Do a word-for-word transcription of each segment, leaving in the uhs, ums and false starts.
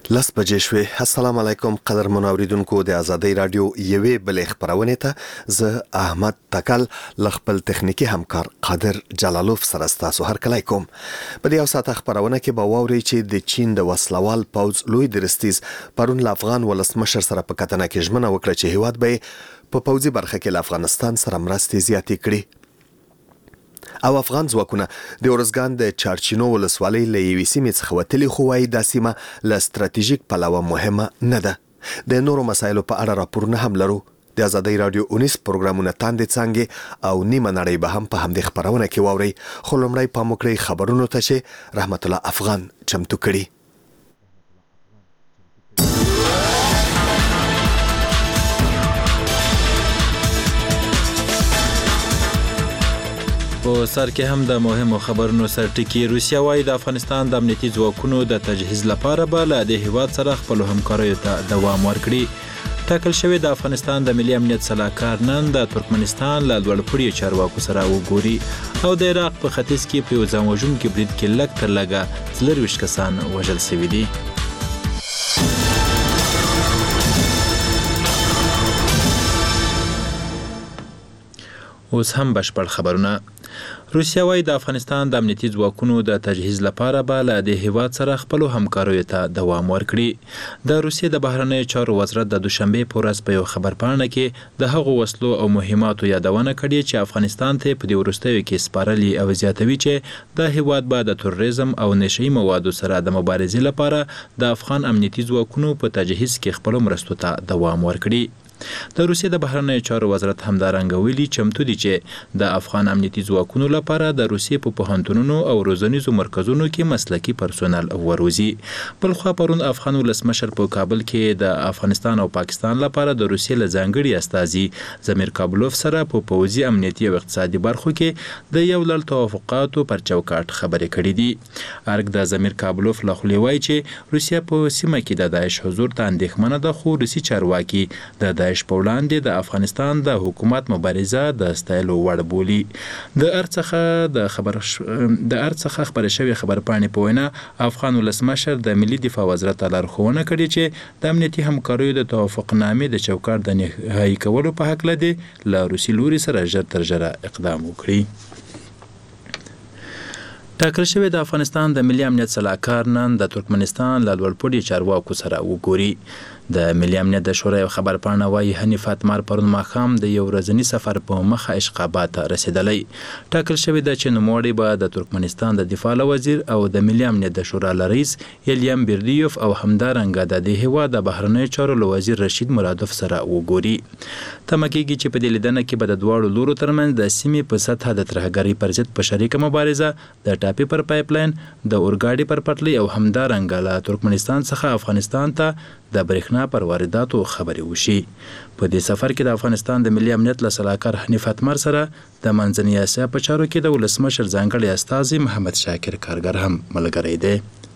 لس بجې شوې. السلام علیکم قدرمن اوریدونکو د ازادۍ رادیو یوې بلې خبرونه ته زه احمد تکل ل خپل تخنیکی همکار قادر جلالوف سره ستاسو هر کله کوم. په دې اوساته خبرونه کې به واوري چې د چین د وسلوال پوځ لوی درستیز پرون ل افغان ولسمشر سره په کتنه کې ژمنه وکړه چې هیواد به په پوځي برخه کې له افغانستان سره مرستې زیاتې کړي. او افغان ځواکونه د اورزګان د چارچینو ولسوالۍ له یوې سیمې څخه وتلي، خو وايي دا سیمه له ستراتیژیک پلوه مهمه نه ده. د نورو مسایلو په اړه راپورونه هم لرو. د ازادۍ رادیو اونیس پروګرامونه تاندې څانګې او نیمه نړۍ به هم په همدې خبرونه کې واوري. خو لومړی پام وکړئ خبرونو ته چې رحمت الله افغان چمتو کړي. په سر کې هم د مهمو خبرونو سرټکی. روسیا وايي د افغانستان د امنیتي ځواکونو د تجهیز لپاره به له د هیواد سره خپل همکاریو ته دوام ورکړي. ټاکل شوی د افغانستان د ملي امنیت سلاکار نن د ترکمنستان له لوړپوړي چارواکو سره وګوري. او د عراق په ختیځ کې په یو ځان وژونکي برید کې لږ تر لږه څلرویشت کسان وژل شوي دي. اوس هم بشپړ خبرونه. روسیا وايي د افغانستان د امنیتي ځواکونو د تجهیز لپاره به له د هیواد سره خپل همکاریو ته دوام ورکړي. د روسیې د بهرنیو چارو وزارت د دوشنبه په ورځ په یو خبرپاڼه کې د هغو وسلو او مهماتو یادونه کړې چې افغانستان ته په دې وروستیو کې سپارلي او زیاتوي چې د هیواد به د تروریزم او نشئی موادو سره د مبارزې لپاره د افغان امنیتي ځواکونو په تجهیز کې خپل مرستو ته دوام ورکړي. د روسیې د بهرنیو چارو وزارت همدارنګه ویلي چمتو دي چې د افغان امنیتي ځواکونو لپاره د روسیې په پوهنتونونو او روزنیزو مرکزونو کې مسلکي پرسونل وروزي. بلخوا پرون افغان ولسمشر په کابل کې د افغانستان او پاکستان لپاره د روسیې له ځانګړي استازي زمیر کابلوف سره په پوځي امنیتي او اقتصادي برخو کې د یو لړ توافقاتو پر چوکاټ خبرې کړې دي. ارګ د زمیر کابلوف له خولې وایي چې روسیه په سیمه کې د داعش حضور ته اندېښمنه ده، خو روسي چارواکي د داعش په وړاندې د افغانستان د حکومت مبارزه د ستایلو وړ بولي. د ارڅخه د خبر ش... د ارڅخه خبرې شوی خبرپاڼې په وینا افغان ولسمشر د ملي دفاع وزارت لارښوونه کړې چې د امنیتي همکاریو د توافقنامې د چوکاټ د نهایي کولو په هکله دي له روسي لوري سره ژر تر ژره اقدام وکړي. ټاکل شوی د افغانستان د ملي امنیت سلاکار نن د ترکمنستان له لوړپوړي چارواکو سره وګوري. د ملي امنیت د شورا یو خبرپاڼه وايي حنیف اتمر پرون ماښام د یو ورځني سفر په مخه اشقابات ته رسیدلی. ټاکل شوی د چې نوموړی به د ترکمنستان د دفاع وزیر او د ملي امنیت د شورا رئیس یلیم بیردیوف او همدارنګه د دې هیواد د بهرنیو چارو وزیر رشید مرادوف سره وګوري. تمه کېږي چې په دې لیدنه کې به د دواړو لورو ترمنځ د سیمې په سطحه د ترهګرۍ پر ضد په شریکه مبارزه، د ټاپي پر پایپلاین، د اورګاډي پر پټلۍ او همدارنګه له ترکمنستان څخه افغانستان ته د برېښنا پر وارداتو خبرې وشي. په دې سفر کې د افغانستان د ملي امنیت له سلاکار حنیف اتمر سره د منځنۍ اسیا په چارو کې د ولسمشر ځانګړي استازي محمد شاکر کارګر هم ملګری دی.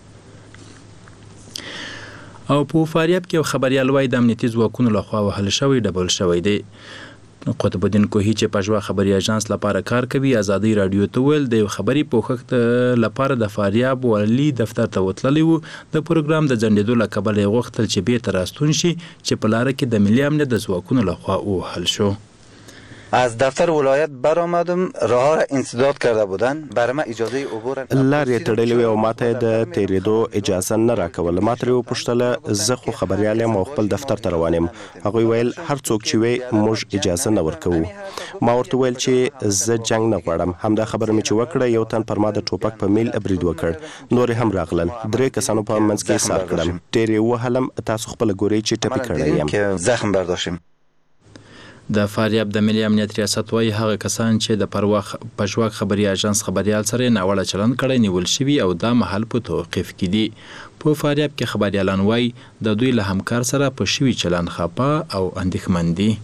او په فاریاب کې خبريال وای د امنیتي ځواکونو لخوا وهل شوی ډبل شوی دی. قطب الدین کوهی چې پژوا خبري اژانس لپاره کار کوي ازادي رادیو ته ول د خبري پوښښت لپاره د فاریاب ولی دفتر ته وتللی وو. د پروګرام د ځندېدو لکبل غوښتل چې به تر راستون شي چې په لار کې د ملي امنیت د ځواکونو لخوا وهل شو. از دفتر ولایت برآمدم، راه را انسداد کرده بودن، برای من اجازه عبور لارې تړلې وې او ماته د تیریدو اجازه نه راکوله. ما ترې وپوښتله زه خو خبریال یم او خپل دفتر ته روان یم. هغوی ویل هر څوک چې وی موږ اجازه نه ورکوو. ما ورته ویل چې زه جنگ نه غواړم. همدا خبره مې چې وکړه یو تن پر ما د ټوپک په میل برید وکړ. نور هم راغلل. درې کسانو په منځ کې سار کړم. ډېر یې وهلم. تاسو خپل ګورئ چې ټپي کړی یم. زخم برداشتم. د فاریاب د ملي امنیت ریاست وايي هغه کسان چې د پرواخ پښواک خبري اژانس خبريال سره ناوړه چلند کړی نیول شوی او دا محل په توقيف کې دي. په فاریاب کې خبريالان وايي د دوی له همکار سره په شوی چلند خپه او اندېښمن دي.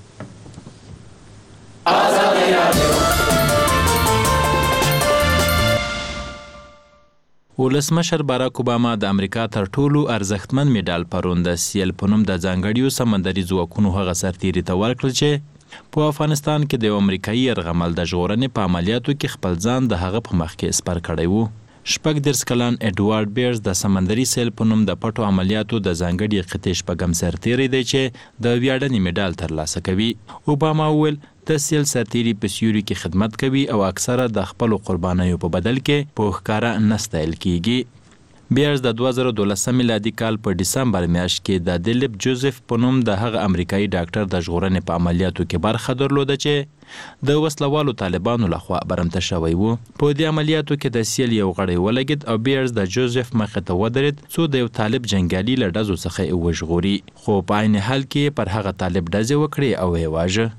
ولسمشر باراک اوباما د امریکا تر ټولو ارزښتمن میډال پرون د سیل په نوم د ځانګړیو سمندري ځواکونو هغه سرتیري ته ورکړل چې په افغانستان کې د امریکایي یرغمل د ژغورنې په عملیاتو کې خپل ځان د هغه په مخ کې سپر کړی وو. شپږ دېرش کلن اډوارډ بیرز د سمندري سیل په نوم د پټو عملیاتو د ځانګړي قطعې شپږم سرتیری دی چې د ویاړنې میډال ترلاسه کوي. اوباما وویل د سیل سرتیری په سیوري کې خدمت کوي او اکثره د خپلو قربانیو په بدل کې په ښکاره نه ستایل کیږي. بیرز د دوه زره دولسم میلادي کال په ډسمبر میاشت کې د دیلیپ جوزف په نوم د هغه امریکایي ډاکټر د ژغورنې په عملیاتو کې برخه درلوده چې د وسلوالو طالبانو لخوا برمته شوی و. په دې عملیاتو کې د سیل یو غړی ولګید او بیرز د جوزف مخې ته ودرېد څو د یو طالب جنګیالي له ډزو څخه یې وژغوري، خو په عین حال کې پر هغه طالب ډزې وکړې او یې واژه.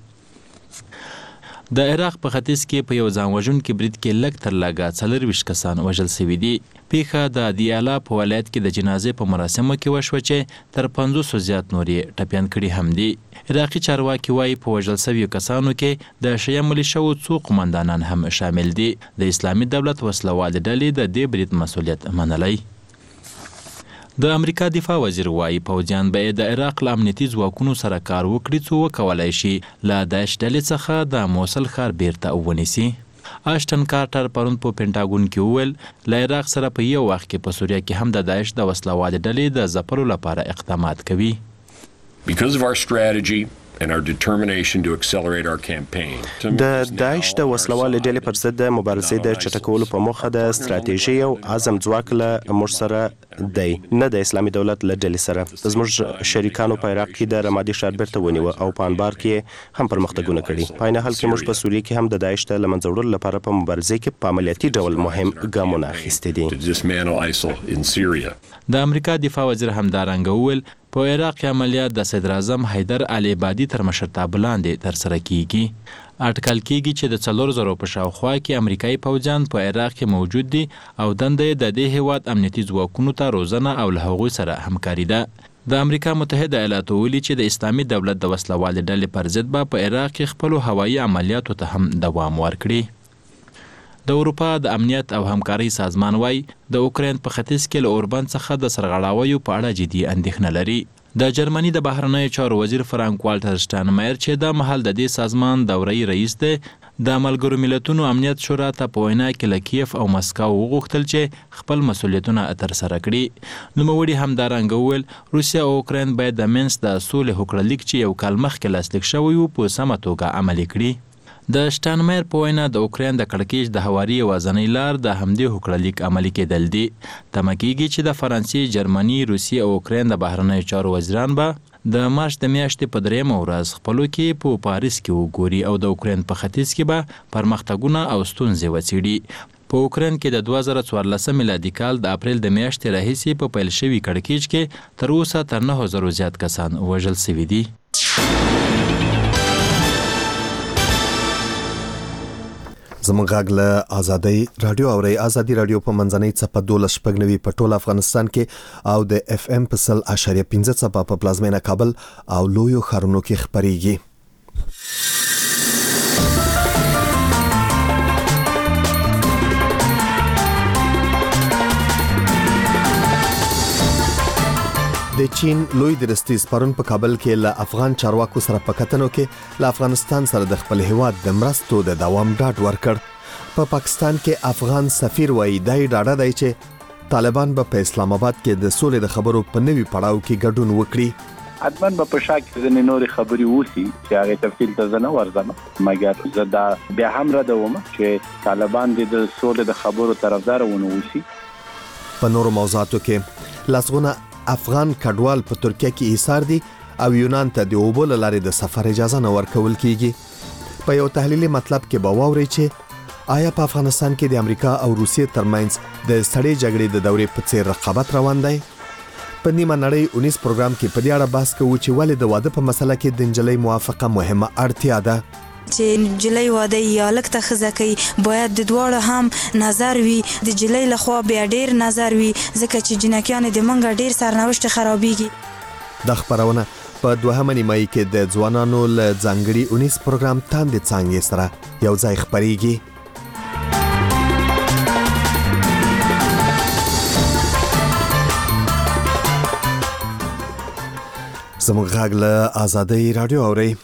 د عراق په ختیځ کې په یو ځانوژونکي برید کې لږ تر لږه څلرویشت کسان وژل سوي دي. پیښه د دیالا په ولایت کې د جنازې په مراسمو کې وشوه چې تر پنځوسو زیات نور یې ټپیان کړي هم دي. عراقي چارواکي وایي په وژل سویو کسانو کې د شیعه ملیشو څو قمندانان هم شامل دي. د اسلامي دولت وسلوالې ډلې د دې برید مسؤلیت منلی. د امریکا دفاع وزیر وایي پوځیان به د عراق له امنیتي ځواکونو سره کار وکړي څو وکولای شي له داعش ډلې څخه د موصل ښار بیرته ونیسي. اشټن کارټر پرون په پینټاګون کې وویل له عراق سره په یو وخت کې په سوریه کې هم د داعش د وسلوالې ډلې د ځپلو لپاره اقدامات کوي. Because of our strategy and our determination to accelerate our campaign. د داعش د وسلوالې ډلې پر ضد د مبارزې د چټکولو په موخه د ستراتیژي او عزم ځواک له موږ سره دی، نه د اسلامي دولت له ډلې سره. زموږ شریکانو په عراق کې د رمادي ښار بیرته ونیوه او په انبار کې هم پرمختګونه کړي. په عین حال کې موږ په سوریه کې هم د داعش د له منځه وړلو لپاره په مبارزې کې په عملیاتي ډول مهم ګامونه اخیستي دي. د امریکا دفاع وزیر همدارنګه وویل په عراق کې عملیات د صدر اعظم حیدر علي عبادي تر مشرتابه لاندې ترسره کیږي. اټکل کیږي چې د څلور زرو په شاوخوا کې امریکایي پوځیان په عراق کې موجود دي او دنده یې د دې هیواد امنیتي ځواکونو ته روزنه او له هغوی سره همکاري ده. د امریکا متحده ایالاتو ویلي چې د اسلامي دولت د وسلوالې ډلې پر ضد به په عراق کې خپلو هوایي عملیاتو ته هم دوام ورکړي. د اروپا د امنیت او همکارۍ سازمان وایي د اوکراین په ختیځ کې له اوربند څخه د سرغړاویو په اړه جدي اندېښنه لري. د جرمني د بهرنیو چارو وزیر فرانک والټر شټاینمایر چې د مهال د دې سازمان دوره‌یي رئیس دی د ملګرو ملتونو امنیت شورا ته په وینا کې له کیف او مسکو وغوښتل چې خپل مسؤلیتونه ترسره کړي. نوموړي همدارنګه وویل روسیه او اوکراین باید د منځ د سولې هوکړلیک چې یو کال مخکې لاسلیک شوی و په سمه توګه عملي کړي. د شټاینمایر په وینا د اوکراین د کړکېچ د هواري یوازینۍ لار د همدې هوکړلیک عملي کېدل دي. تمه کېږي چې د فرانسې، جرمني، روسیې او اوکراین د بهرنیو چارو وزیران به د مارچ د میاشتې په دریمه ورځ خپلو کې په پاریس کې وګوري او د اوکراین په ختیځ کې به پرمختګونه او ستونزې وڅېړي. په اوکراین کې د دوه زره څوارلسم میلادي کال د اپریل د میاشتې راهیسې په پیل شوي کړکېچ کې تر اوسه تر نهو زرو زیات کسان وژل سوي دي. زموږ غږ له آزادۍ رادیو اورئ. آزادي رادیو په منځنۍ څپه دولس شپږ نوي په ټول افغانستان کې او د اف ام په سل اشاریه پنځه څپه په پلازمینه کابل او لویو ښارونو کې خپرېږي. د چین لوی درستیز پرون په کابل کې له افغان چارواکو سره په کتنو کې له افغانستان سره د خپل هیواد د مرستو د دوام ډاډ ورکړ. په پاکستان کې افغان سفیر وایي دای ډاډه دی چې طالبان به په اسلام آباد کې د سولې د خبرو په نوي پړاو کې ګډون وکړي. حتمن به په شاک ځنې نورې خبرې وسی چې هغه تفصیل ته زنه ورځم، مګر زه دا بیا هم ردوم چې طالبان د سولې د خبرو طرفدار ونه وسی. په نورو موضوعاتو کې لاسغونه افغان کډوال په ترکیه کې ایثار دي او یونان ته د اوبو لارې د سفر اجازه نه ورکول کیږي. په یو تحلیلي مطلب کې به واوري چې آیا په افغانستان کې د امریکا او روسیې ترمنځ د سړې جګړې د دورې په څیر رقابت روان دی. په نیمه نړۍ اونیس پروګرام کې په دې اړه بحث کوو چې ولې د واده په مسله کې د انجلۍ موافقه مهمه اړتیا ده. چې جلۍ واده یا لکه خزه کوي باید د دواړو هم نظر وي. د جلۍ لخوا بیا ډیر نظر وي ځکه چې جنکیان د منګه ډیر سرنوشت خرابېږي. د خبرونه په دوهمه نیمایي کې د ځوانانو له ځانګړي اونیس پروګرام تاندې څانګې سره یو ځای خپرېږي. زموږ غږ له آزادۍ رادیو اورئ.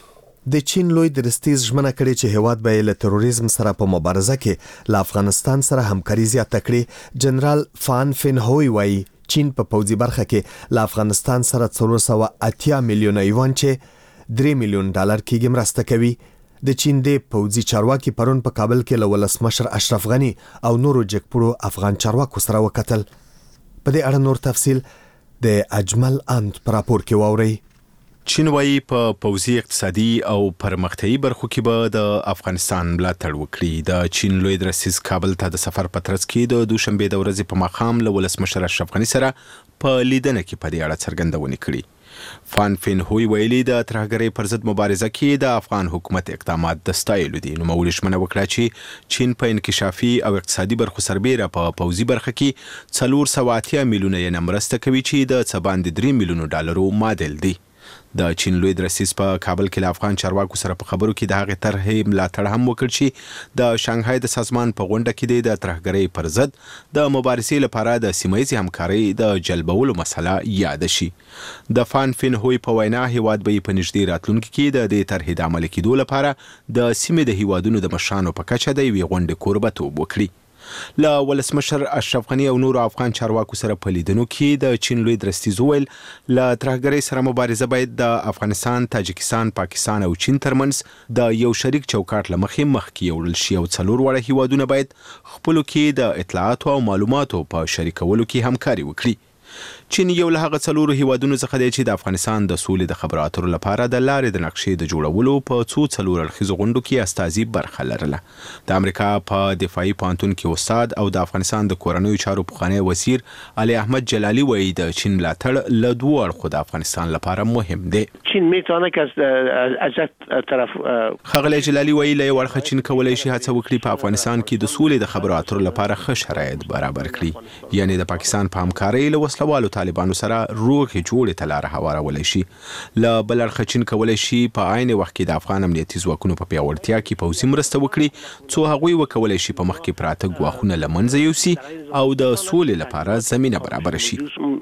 د چین لوی درستیز ژمنه کړې چې هیواد به له تروریزم سره په مبارزه کې له افغانستان سره همکاري زیاته کړي. جنرال فان فین هوی وایي چین په پوځي برخه کې له افغانستان سره څلور سوه اتیا میلیونه یوان چې درې میلیون ډالر کېږي مرسته کوي. د چین د پوځي چارواکي پرون په کابل کې له ولسمشر اشرف غني او نورو جګپوړو افغان چارواکو سره وکتل. په دې اړه نور تفصیل د اجمل اند پر راپور کې واورئ. چین وايي په پوځي اقتصادي او پرمختیايي برخو کې به د افغانستان ملاتړ وکړي. د چین لوی درستیز کابل ته د سفر په ترڅ کې د دوشنبه د ورځې په ماښام له ولسمشر اشرف غني سره په لیدنه کې په دې اړه څرګندونې کړي. فان فین هوی ویلي د ترهګرۍ پر ضد مبارزه کې د افغان حکومت اقدامات د ستایلو دي. نوموړي ژمنه وکړه چې چین په انکشافي او اقتصادي برخو سربیره په پوځي برخه کې څلور سوه اتیا میلیونه یې مرسته کوي چې د څه باندې درې میلیونو ډالرو معادل دي. د چین لوی درستیز په کابل کې له افغان چارواکو سره په خبرو کې د هغې طرحې ملاتړ هم وکړ چې د شانګهای د سازمان په غونډه کې د ترهګرۍ پر ضد د مبارزې لپاره د سیمه ییزې همکارۍ د جلبولو مسله یاد شي. د فان فین هوی په وینا هیواد به په نږدې راتلونکي کې د دې طرحې د عملي کېدو لپاره د سیمې د هیوادونو د مشرانو په کچه د یوې غونډې کوربهتوب وکړي. له ولسمشر اشرف غني او نورو افغان چارواکو سره په لیدنو کې د چین لوی درستیز وویل له ترهګرۍ سره مبارزه باید د افغانستان، تاجکستان، پاکستان او چین ترمنځ د یو شریک چوکاټ له مخې مخکې یوړل شي او څلور واړه هیوادونه باید خپلو کې د اطلاعاتو او معلوماتو په شریکولو کې همکاري وکړي. چین یو له هغه څلورو هیوادونو څخه دی چې د افغانستان د سولې د خبرو اترو لپاره د لارې د نقشې د جوړولو په څو څلور اړخیزو غونډو کې استازي برخه لرله. د امریکا په دفاعي پوهنتون کې استاد او د افغانستان د کورنیو چارو پخوانی وزیر علي احمد جلالي وایي د چین ملاتړ له دوو اړخو د افغانستان لپاره مهم دی. چین میتونه که از طرف ښاغلی جلالي وایي له یو اړخه چین کولی شي هڅه وکړي په افغانستان کې د سولې د خبرو اترو لپاره ښه شرایط برابر کړي، یعنې د پاکستان په همکارۍ له وسلوالو طالبانو سره روغې جوړې ته لاره هوارولی شي. له بل اړخه چین کولی شي په عین وخت کې د افغان امنیتي ځواکونو په پیاوړتیا کې پوځي مرسته وکړي څو هغوی وکولی شي په مخکې پراته ګواښونه له منځه یوسي او د سولې لپاره زمینه برابره شي.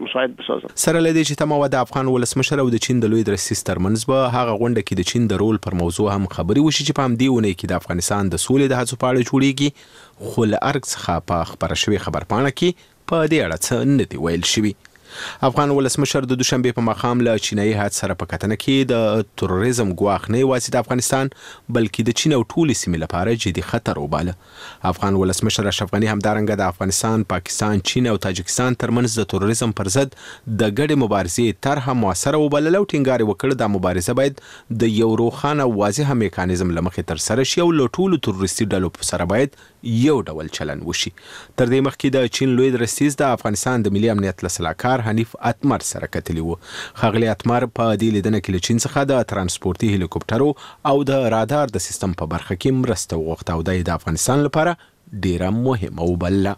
سره له دې چې تمه وه د افغان ولسمشر او د چین د لوی درستیز ترمنځ به هغه غونډه کې د چین د رول پر موضوع هم خبرې وشي چې په همدې اونۍ کې د افغانستان د سولې د هڅو په اړه جوړیږي، خو له ارګ څخه په خپره شوې خبرپاڼه کې په دې اړه څه نه دي ویل شوي. افغان ولسمشر د دوشنبه په ماښام له چینایي هیات سره په کتنه کې د تروریزم ګواښ نه یوازې د افغانستان بلکې د چین او ټولې سیمې لپاره جدي خطر وباله. افغان ولسمشر اشرف غني همدارنګه د افغانستان، پاکستان، چین او تاجکستان ترمنځ د تروریزم پر ضد د ګډې مبارزې طرحه موثره وبلله او ټینګار وکړ دا مبارزه باید د یو روښانه او واضحه میکانیزم له مخې ترسره شي او له ټولو تروریستي ډلو سره باید یو ډول چلن وشي. تر دې مخکې د چین لوی درستیز د افغانستان د ملي امنیت له سلاکار حنیف اتمر سره کتلی و. ښاغلی اتمر په دې لیدنه کې له چین څخه د ترانسپورتي هلیکوپټرو او د رادار د سیستم په برخه کې مرسته وغوښته او دا د افغانستان لپاره ډیره مهمه وبلله.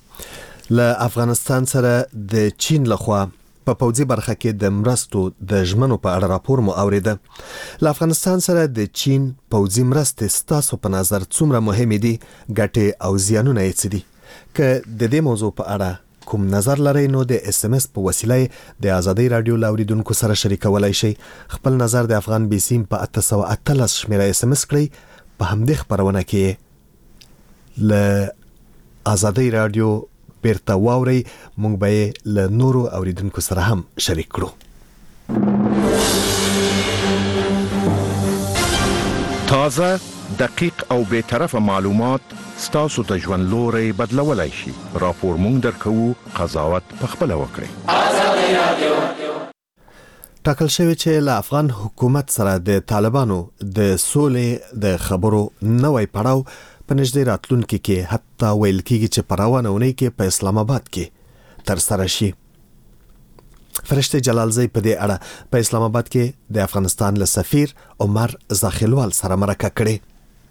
له افغانستان سره د چین لخوا په پوځي برخه کې د مرستو د ژمنو په اړه راپور مو اوریده. له افغانستان سره د چین پوځي مرستې ستاسو په نظر څومره مهمې دي؟ ګټې او زیانونه یې څه دي؟ که د دې موضوع په اړه کوم نظر لرئ نو د اس ام اس په وسیله د آزادۍ رادیو لاوریدونکو سره شریکولای شئ. خپل نظر د افغان بیسیم په اته سوه اتلس شمیره اس ام اس کړئ. په همدې خبرونه کې له آزادۍ رادیو بیرته واورئ، موږ به یې له نورو اوریدونکو سره هم شریک کړو. تازه، دقیق او بے طرفه معلومات ستاسو د ژوند لوري بدلولای شي. راپور مونږ درکوو، قضاوت پخپله وکړئ. آزادۍ رادیو ټاکل شوی چې له افغان حکومت سره د طالبانو د سولې د خبرو نوی پړاو په نږدې راتلونکي کې حتی ویل کېږي چې په روانه اونۍ کې په اسلام آباد کې ترسره شي. فرشته جلالزی په دې اړه په اسلام آباد کې د افغانستان له سفیر عمر زاخیلوال سره مرکه کړې.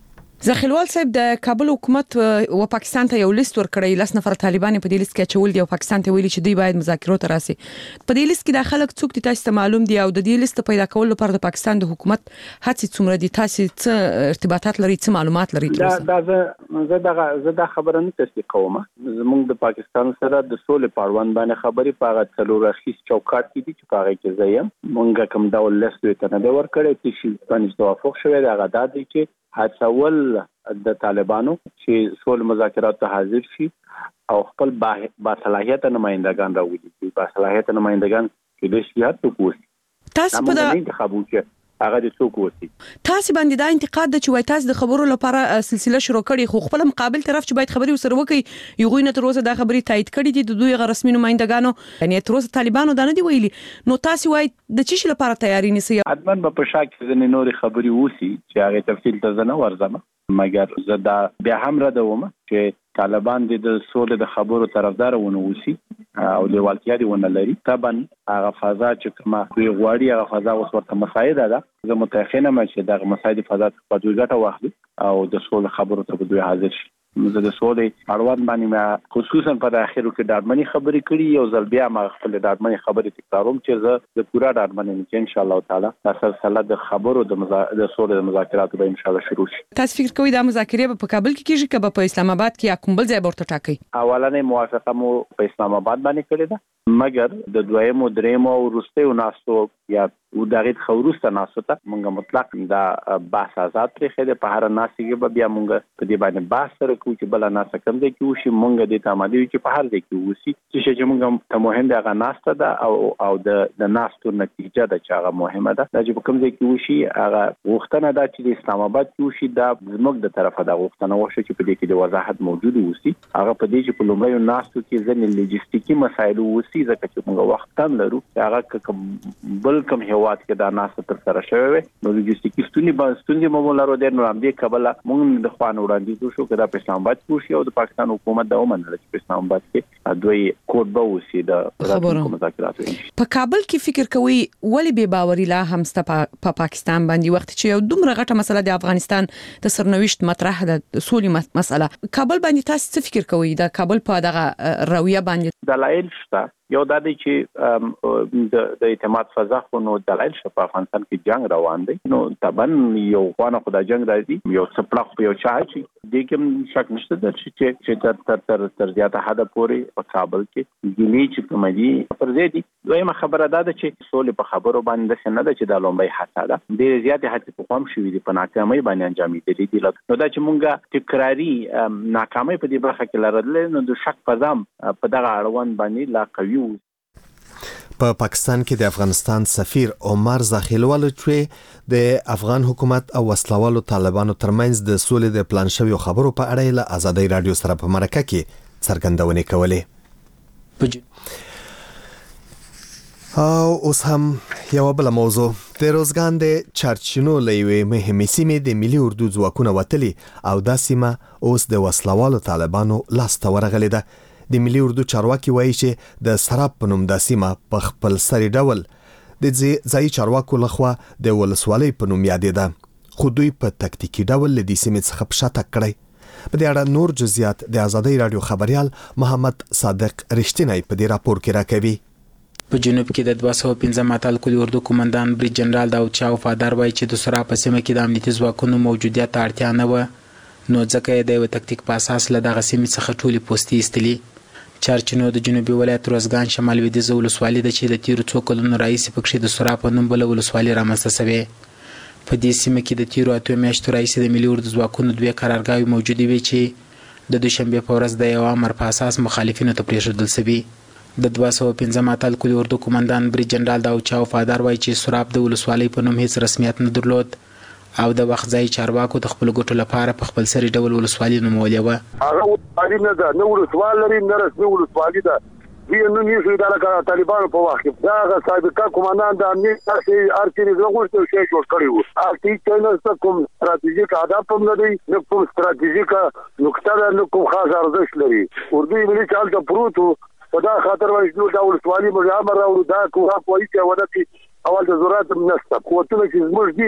زخیلوال صاحب د کابل حکومت او پاکستان ته یو لیست ورکړی، لس نفر طالبان په دې لیست کې چول دي او پاکستان ته ویلي چې دوی باید مذاکرات ته راسي. په دې لیست کې د خلک څوک دي تاسو ته معلوم دي او د دې لیست پیدا کول لپاره د پاکستان د حکومت هڅې څومره دي؟ تاسو څه ارتباطات لري، څه معلومات لري؟ دا دا زه دا زه دا خبره نه تصدیق کوم. زموږ د پاکستان سره د سولې پاروان باندې خبرې پاغه څلور اخیس چوکاټ کې دي چې پاغه کې زیم مونږه کوم ډول لیست ته نه ورکړی چې باندې توافق شوی دا غدا دي چې هڅول د طالبانو چې سول مذاکرات ته حاضر شي او خپل با صلاحیت نمائندگان راوړي. با صلاحیت نمائندگان کې د شیات کوسي تاسو په دغه انتخابو کې هغه د څوک وسی تاسو باندې دا انتقاد د چوي تاسو د خبرو لپاره سلسله شروع کړي، خو خپل مقابل طرف چې باید خبري وسره وکړي یو غوینه تر اوسه دا خبري تایید کړي دي د دوی غیر رسمي نمائندگانو، یعنی تر اوسه طالبانو دا نه دی ویلي. نو تاسو وايي د چی شي لپاره تیاری نیسي؟ ادمن په شاک ځنې نوري خبري وسی چې هغه تفصیل ته نه ورځم، مګر زه دا بیا هم را دوم چې طالبان د سولې د خبرو طرفدار ونه وسی او لیوالتیا دی ونه لري. طبعا هغه فضا چې کومه وی غواړي هغه فضا اوس ورته مساعده ده. زه متخینه مې چې دغه مساعده فضا په دوی ګټه واخلي او د سولې خبرو ته دوی حاضر شي. زه د سولې اړوند باندې خصوصا په اخرو کې ډاډمنې خبرې کړي یو ځل بیا ما خپل ډاډمنې خبرې تکراروم چې زه د پورا ډاډمنې چې ان شاء الله تعالی تاسو سره د خبرو د د سولې د مذاکراتو به ان شاء الله شروع شي. تاسو فکر کوئ دا مذاکرې په کابل کې کیږي که په اسلام آباد کې یا کوم بل ځای ورته ټاکي؟ اولنې موافقه مو په اسلام آباد باندې کړې ده، مګر د دویم او دریم او وروستیو ناستو یا و دغه خورسته ناسو ته مونږه مطلق دا بحث آزاد پرې خېده په هر ناسي کې به بیا مونږه په دې باندې بحث سره کوو چې بل نه سکم دی کې وشي مونږه د تامادي چې په هر ځای کې وسی چې مونږه ته مهم دی هغه ناسته ده او او د د ناستو نتیجه ده چې هغه مهمه ده. دا چې په کوم ځای کې وشي هغه غوښتنه ده چې د اسلام آباد کې وشي دا زموږ د طرفه دا غوښتنه وشي چې په دې کې د وضاحت موجود وسی. هغه په دې چې په لومړیو ناستو کې ځنې لوجستیکي مسایل وسی ځکه چې مونږه وخت هم لرو هغه بل کوم هیواد کې دا ناسته تر سره شوی نو لوجستیکي ستونی با ستونی مو لرو د نو امدي کابل مونږ د خوانو وړاندې شو کدا په اسلام آباد کې شو او د پاکستان حکومت دا ومنل چې په اسلام آباد کې دوی کوډ به وسی د مذاکراتو. په کابل کې فکر کوي ولی به باوري لا هم ست په پاکستان باندې وخت چې یو دومره غټه مسله د افغانستان د سرنوشت مطرح ده د سولې مسله کابل باندې تاسو څه فکر کوي د کابل په دغه رویه باندې؟ دلایل شته، یو دا دی چې د اعتماد فضا خو نو دلایل شته په افغانستان کې جنگ روان دی نو طبعا یو خوانه خدای جنگ راځي یو سپلخ په یو چا چې د کوم شک نشته د چې چې تر تر تر تر زیاته حد پورې په کابل کې ګلی چې کوم دي پر زیاتي دویمه خبره ده چې سولې په خبرو باندې نه ده چې د لومبي حتی ده ډېر زیاتې حتی په قوم شوې دي په ناکامۍ باندې انجامې دي دي نو دا چې مونږه تکراری ناکامۍ په دې برخه کې لرل نو د شک فضام په دغه اړوند باندې لا قوي. په پاکستان کې د افغانستان سفیر عمر زخیلوال چې د افغان حکومت او وسلوالو طالبانو ترمنځ د سولې د پلان شوی خبرو په اړه له آزادۍ رادیو سره په مرکه کې څرګندونې کولې. او اوس هم یو بل موضوع د روزګان د چارچینو لوي مهمه سیمه د ملي اردو ځواکونه وتلي او د سیمه اوس د وسلوالو طالبانو لاس ته ورغلې ده. د ملي اردو چارواکي وایي چې د سراب په نوم د سیمه په خپل سری ډول د ځای چارواکو لخوا د ولسوالۍ په نوم یادېده خو دوی په تکتیکي ډول له دې سیمې څخه پشاته کړی. په دې اړه نور جزئیات د آزادۍ رادیو خبريال محمد صادق رښتینی په دې راپور کې راکوي. په جنوب کې د دوه سوه پنځه اتل کلی اردو قومندان بریج جنرال داود شاه وفادار وایي چې د سراب په سیمه کې د امنیتي ځواکونو موجودیت اړتیا نه و نو ځکه یې د یو تکتیک په اساس له دغه سیمې څخه ټولې پوستې ایستلي. چارچینو د جنوبي ولایت روزګان شمال لویدیځه ولسوالي ده چې د تیرو څو کلونو راهیسې پکښې د سراب په نوم بله ولسوالي رامنځته سوې. په دې سیمه کې د تیرو اتو میاشتو راهیسې د ملي اردو ځواکونو دوې قرارګاوې موجودې وې چې د دوشنبې په ورځ د یو امر په اساس مخالفینو ته پرېښودل سوي. د دوه سوه پنځه اتل کلي اردو قومندان بریج جنرال داود شاه وفادار وایي چې سراب د ولسوالۍ په نوم هیڅ رسمیت نه درلود او د وخت ځای چارواکو د خپل ګټو لپاره په خپل سری ډول ولسوالي نومولې وه. هغه ولسوالي نه ده، نه ولسوال لري نه رسمي ولسوالي ده. دوی نوم یې ایښی د طالبانو په وخت کې دا هغه سابقه قومندان د امنیت داسې هر څه یې غوښتي او شی جوړ کړی وو. هلته هېڅ شی نشته، کوم ستراتیژیک هدف هم نه دی، نه کوم ستراتیژیکه نقطه ده، نه کوم خاص ارزښت لري. اردو ملي چې هلته پروت وو په دا خاطر وایي چې دا ولسوالي موږ امر راوړو دا کوم حق وایي چې ونه کړي اول د ضرورت هم نشته. قوتونه چې زموږ دي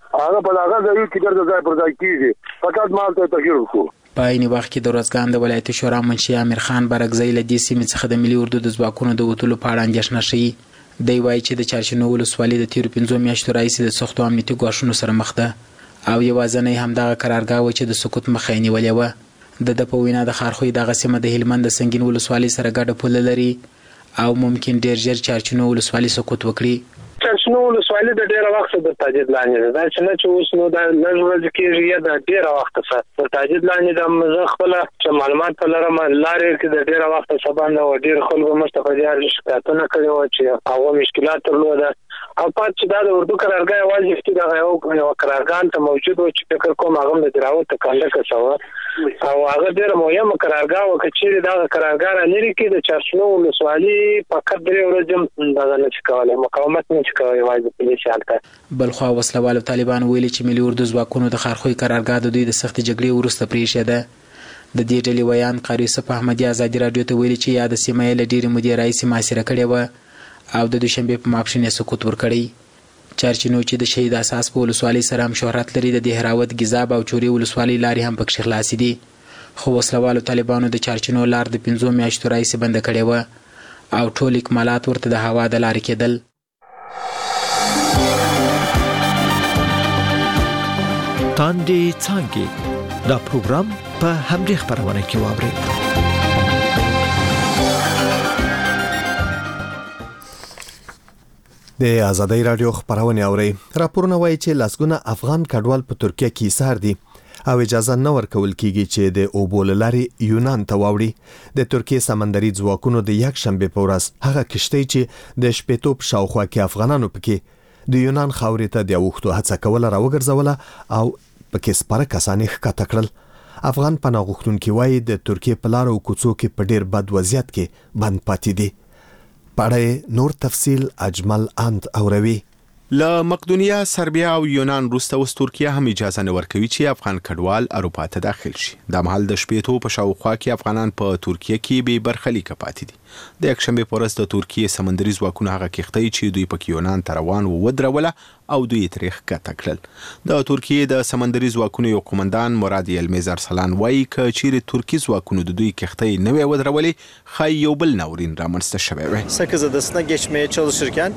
هغه په هغه ځای کې درته ځای پر ځای کیږي فقط مال ته تغیر وکړو. په عین وخت کې د ورځګان د ولایت شورا منشي امیر خان برګزی له دې سیمې څخه د ملي اردو د ځواکونو د وټولو په اړه اندېښنه شي. دی وایي چې د چارشنو ولسوالۍ د تیرو پنځو میاشتو راهیسې د سختو امنیتي ګواښونو سره مخ ده او یوازینی همدغه قرارګاه وه چې د سقوط مخه یې نیولې وه. د ده په وینا د خارخوی دغه سیمه د هلمند د سنګین ولسوالۍ سره ګډه پوله لري او ممکن ډیر ژر چارچینو ولسوالۍ سقوط وکړي. چارچینو ولسوالۍ د ډیره وخت د تهدید لاندې ده. دا چې نه چې اوس نو د لږ ورځې کېږي یا د ډیره وخت څخه د تهدید لاندې ده. زه خپله چې معلومات په لرم لارې کې د ډیره وخت څخه باندې و ډېر خلکو موږ ته په دې اړه شکایتونه کړي وو چې هغه مشکلات درلوده او پات چې دا د اردو قرارګاه یوازې چې دغه یو قرارګاه ته موجود و چې فکر کوم هغه د دراوت کنده کسوه او هغه ډېره مهمه قرارګاه وه که چیرې دغه قرارګاه رانیري کې د چارشنو ولسوالۍ فقط درې ورځې دغه نه شي کولی مقاومت نه شي کولی یوازې په دې شان ته. بلخوا وسلوالو طالبانو ویلي چې ملي اردو ځواکونو د خارخوی قرارګاه د دوی د سختې جګړې وروسته پرېښوده. د دې ډلې ویان قاري یوسف احمدي ازادي راډیو ته ویلي چې یاده سیمه یې له ډېرې مودې راهیسې محاصره کړې وه او د دوشنبې په ماپښین یې سقوط ورکړی. چارچینو چې د شهید اساس په ولسوالۍ سره هم شهرت لري د دهراوت ګیزاب او چوري ولسوالۍ لارې هم پکښې خلاصې دي. خو وسلوالو طالبانو د چارچینو لار د پنځو میاشتو راهیسې بنده کړې وه او ټول اکمالات ورته د هوا د لارې کېدل. تاندې څانګې دا پروګرام په همدې خپرونه کې واورئ. د آزادۍ رادیو خبرونه اوري. راپورونه وایي چې لسګونه افغان کډوال په ترکیه کې ایسار دي او اجازه نه ورکول کیږي چې د اوبول لارې یونان ته واوړي. د ترکیه سمندري ځواکونو د یک شنبه په ورځ هغه کشتۍ چې د شپېتو په شاوخوا کې افغانانو پکې د یونان خاورې ته د اوښتو هڅه کوله راوګرځوله او پکې سپاره کسان یې ښکته کړل. افغان پناه غوښتونکي وایي د ترکیه په لارو او کوڅو کې په ډیر بد وضعیت کې بند پاتې دي. پړې نور تفصیل اجمل اند اوروي. له مقدونیا، سربیا او یونان وروسته اوس ترکیه هم اجازه نه ورکوي چې افغان کډوال اروپا ته داخل شي. دا مهال د شپېتو په شاوخوا کې افغانان په ترکیه کې بې برخلیکه پاتې دي. د یکشنبې په ورځ د ترکیه سمندري ځواکونو هغه کښتۍ چې دوی پکې یونان ته روان وو ودروله او دوی یې ترې ښکته کړل. د ترکیه د سمندري ځواکونو یو قومندان مراد یلمیز ارسلان وایي که چیرې ترکي ځواکونو د دوی کښتۍ نه وی ودرولې ښایي یو بل ناورین رامنځته شوی وی. Sakız Adası'na geçmeye çalışırken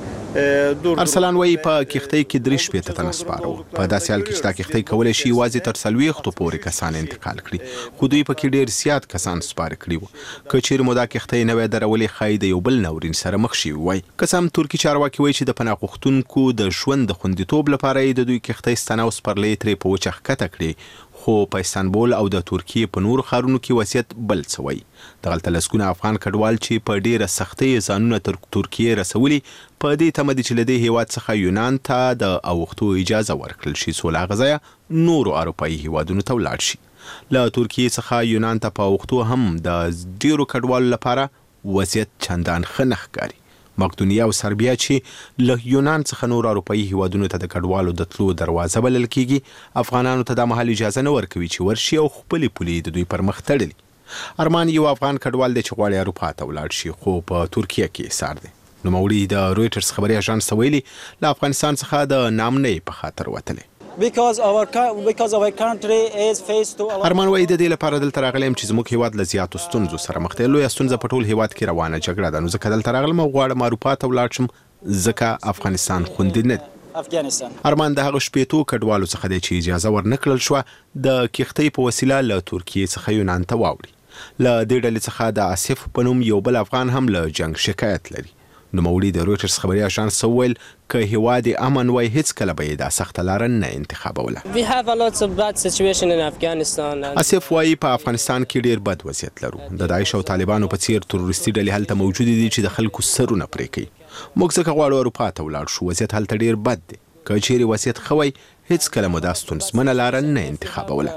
ارسلان وایي په کښتۍ کې درې شپېته تنه سپاره وو. په داسې حال کې چې دا کښتۍ کولی شي یوازې تر څلوېښتو پورې کسان انتقال کړي خو دوی پکې ډېر زیات کسان سپاره کړي وو. که چیرې مو دا کښتۍ نه وی درولې ښایي د یو بل ناورین سره مخ شوي وای. که څه هم ترکي چارواکي وایي چې د پناه غوښتونکو د ژوند د خوندیتوب لپاره یې د دوی کښتۍ ستنه او سپرلۍ ترې په وچه ښکته کړې خو په استانبول او د ترکیې په نورو ښارونو کې وضعیت بل څه وایي. دغلته لسګونه افغان کډوال چې په ډېره سختۍ ځانونه تر ترکیې رسولي په دې تمه دي چې له دې هیواد څخه یونان ته د اوښتو اجازه ورکړل شي څو له هغه ځایه نورو اروپایي هیوادونو ته ولاړ شي. له ترکیې څخه یونان ته په اوښتو هم د ډېرو کډوالو لپاره وضعیت چندان ښه نه ښکاري. مقدونیا او سربیا چې له یونان څخه نور اروپایي هیوادونو ته د کډوالو د تلو دروازه بلل کیږي افغانانو ته دا مهال اجازه نه ورکوي چې ورشي او خپلې پولې د دوی پر مخ تړلي. ارمان یو افغان کډوال دی چې غواړي اروپا ته ولاړ شي خو په ترکیه کې ایسار دی. نوموړي د رویټرز خبري اژانس ته ویلي له افغانستان څخه د نامنۍ په خاطر وتلی. Because our because our country is faced to ارمان وایي د دې لپاره دلته راغلی یم چې زموږ هیواد له زیاتو ستونزو سره مخ دی. لویه ستونزه په ټول هیواد کې روانه جګړه ده نو ځکه دلته راغلم او غواړم اروپا ته ولاړ شم ځکه افغانستان خوندي نه دی. افغانستان ارمان د هغه شپېتو کډوالو څخه دی چې اجازه ورنه کړل شوه د کښتۍ په وسیله له ترکیې څخه یونان ته واوړي. له دې ډلې څخه د آصف په نوم یو بل افغان هم له جنګ شکایت لري. نوموړي د رویټرز خبري اژانس ته وویل که هیواد امن وای هیڅکله به یې دا سخته لاره نه انتخابوله. We have a lot of bad situation in Afghanistan. آصف وایي په افغانستان کې ډیر بد وضعیت لرو. د داعش او طالبانو په څیر تروریستي ډلې هلته موجودې دي چې د خلکو سرونه پرې کوي. موږ ځکه غواړو اروپا ته ولاړ شو. وضعیت هلته ډیر بد دی. که چیرې وضعیت ښه وای هیڅکله مو دا ستونزمنه لاره نه انتخابوله.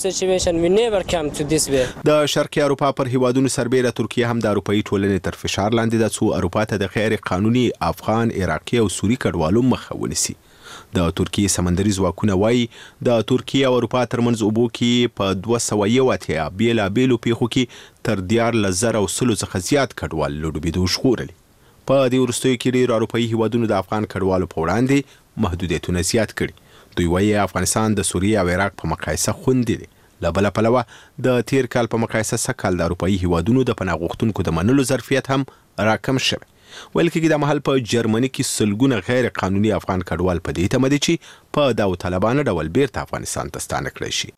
د شرقي اروپا پر هیوادونو سربیره ترکیه هم د اروپایي ټولنې تر فشار لاندې ده څو اروپا ته د غیر قانوني افغان، عراقي او سوري کډوالو مخه ونیسي. د ترکیې سمندري ځواکونه وایي د ترکیې او اروپا ترمنځ اوبو کې په دوه سوه یو اتیا بېلابېلو پیښو کې تر دیارلس زره او سلو څخه زیات کډوال له ډوبېدو ژغورلي. په دې وروستیو کې ډېرو اروپایي هیوادونو د افغان کډوالو په وړاندې محدودیتونه زیات کړي. دوی وایي افغانستان د سوریې او عراق په مقایسه خوندي دی. له بله پلوه د تیر کال په مقایسه سږ کال د اروپایي هیوادونو د پناه غوښتونکو د منلو ظرفیت هم راکم شوی. ویل کېږي د مهال په جرمني کې سلګونه غیر قانوني افغان کډوال په دې تمه دي چې په داوطلبانه ډول بیرته افغانستان ته ستانه کړی شي.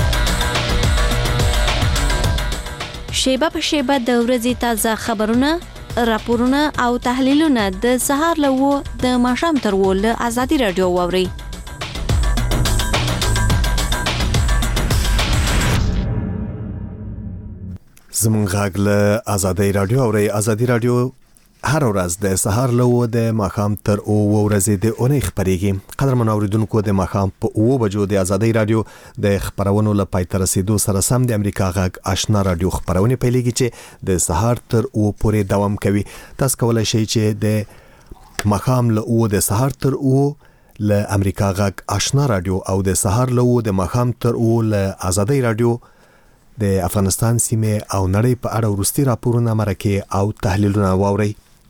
شیبه په شیبه د ورځې تازه خبرونه، راپورونه او تحلیلونه د سهار له اوو د ماښام تر اوو له ازادي راډیو واورئ. زمونږ غږ له ازادي راډیو اورئ. ازادي راډیو هر ورځ د سهار له اوو د ماښام تر اوو ورځې د اونۍ خبرېږي. قدرمن اوریدونکو، د ماښام په اوو بجو د ازادي راډیو د خبرونو له پای ته رسیدو سره سم د امریکا غږ آشنا راډیو خبرونه پیلېږي چې د سهار تر اوو پورې دوام کوي. تاسو کولای شئ چې د ماښام له اوو د سهار تر اوو له امریکا غږ آشنا راډیو او د سهار له اوو د ماښام تر اوو له ازادي راډیو د افغانستان سیمه او نړۍ په اړه ورستي راپورونه، مرکه او تحلیلونه واورئ.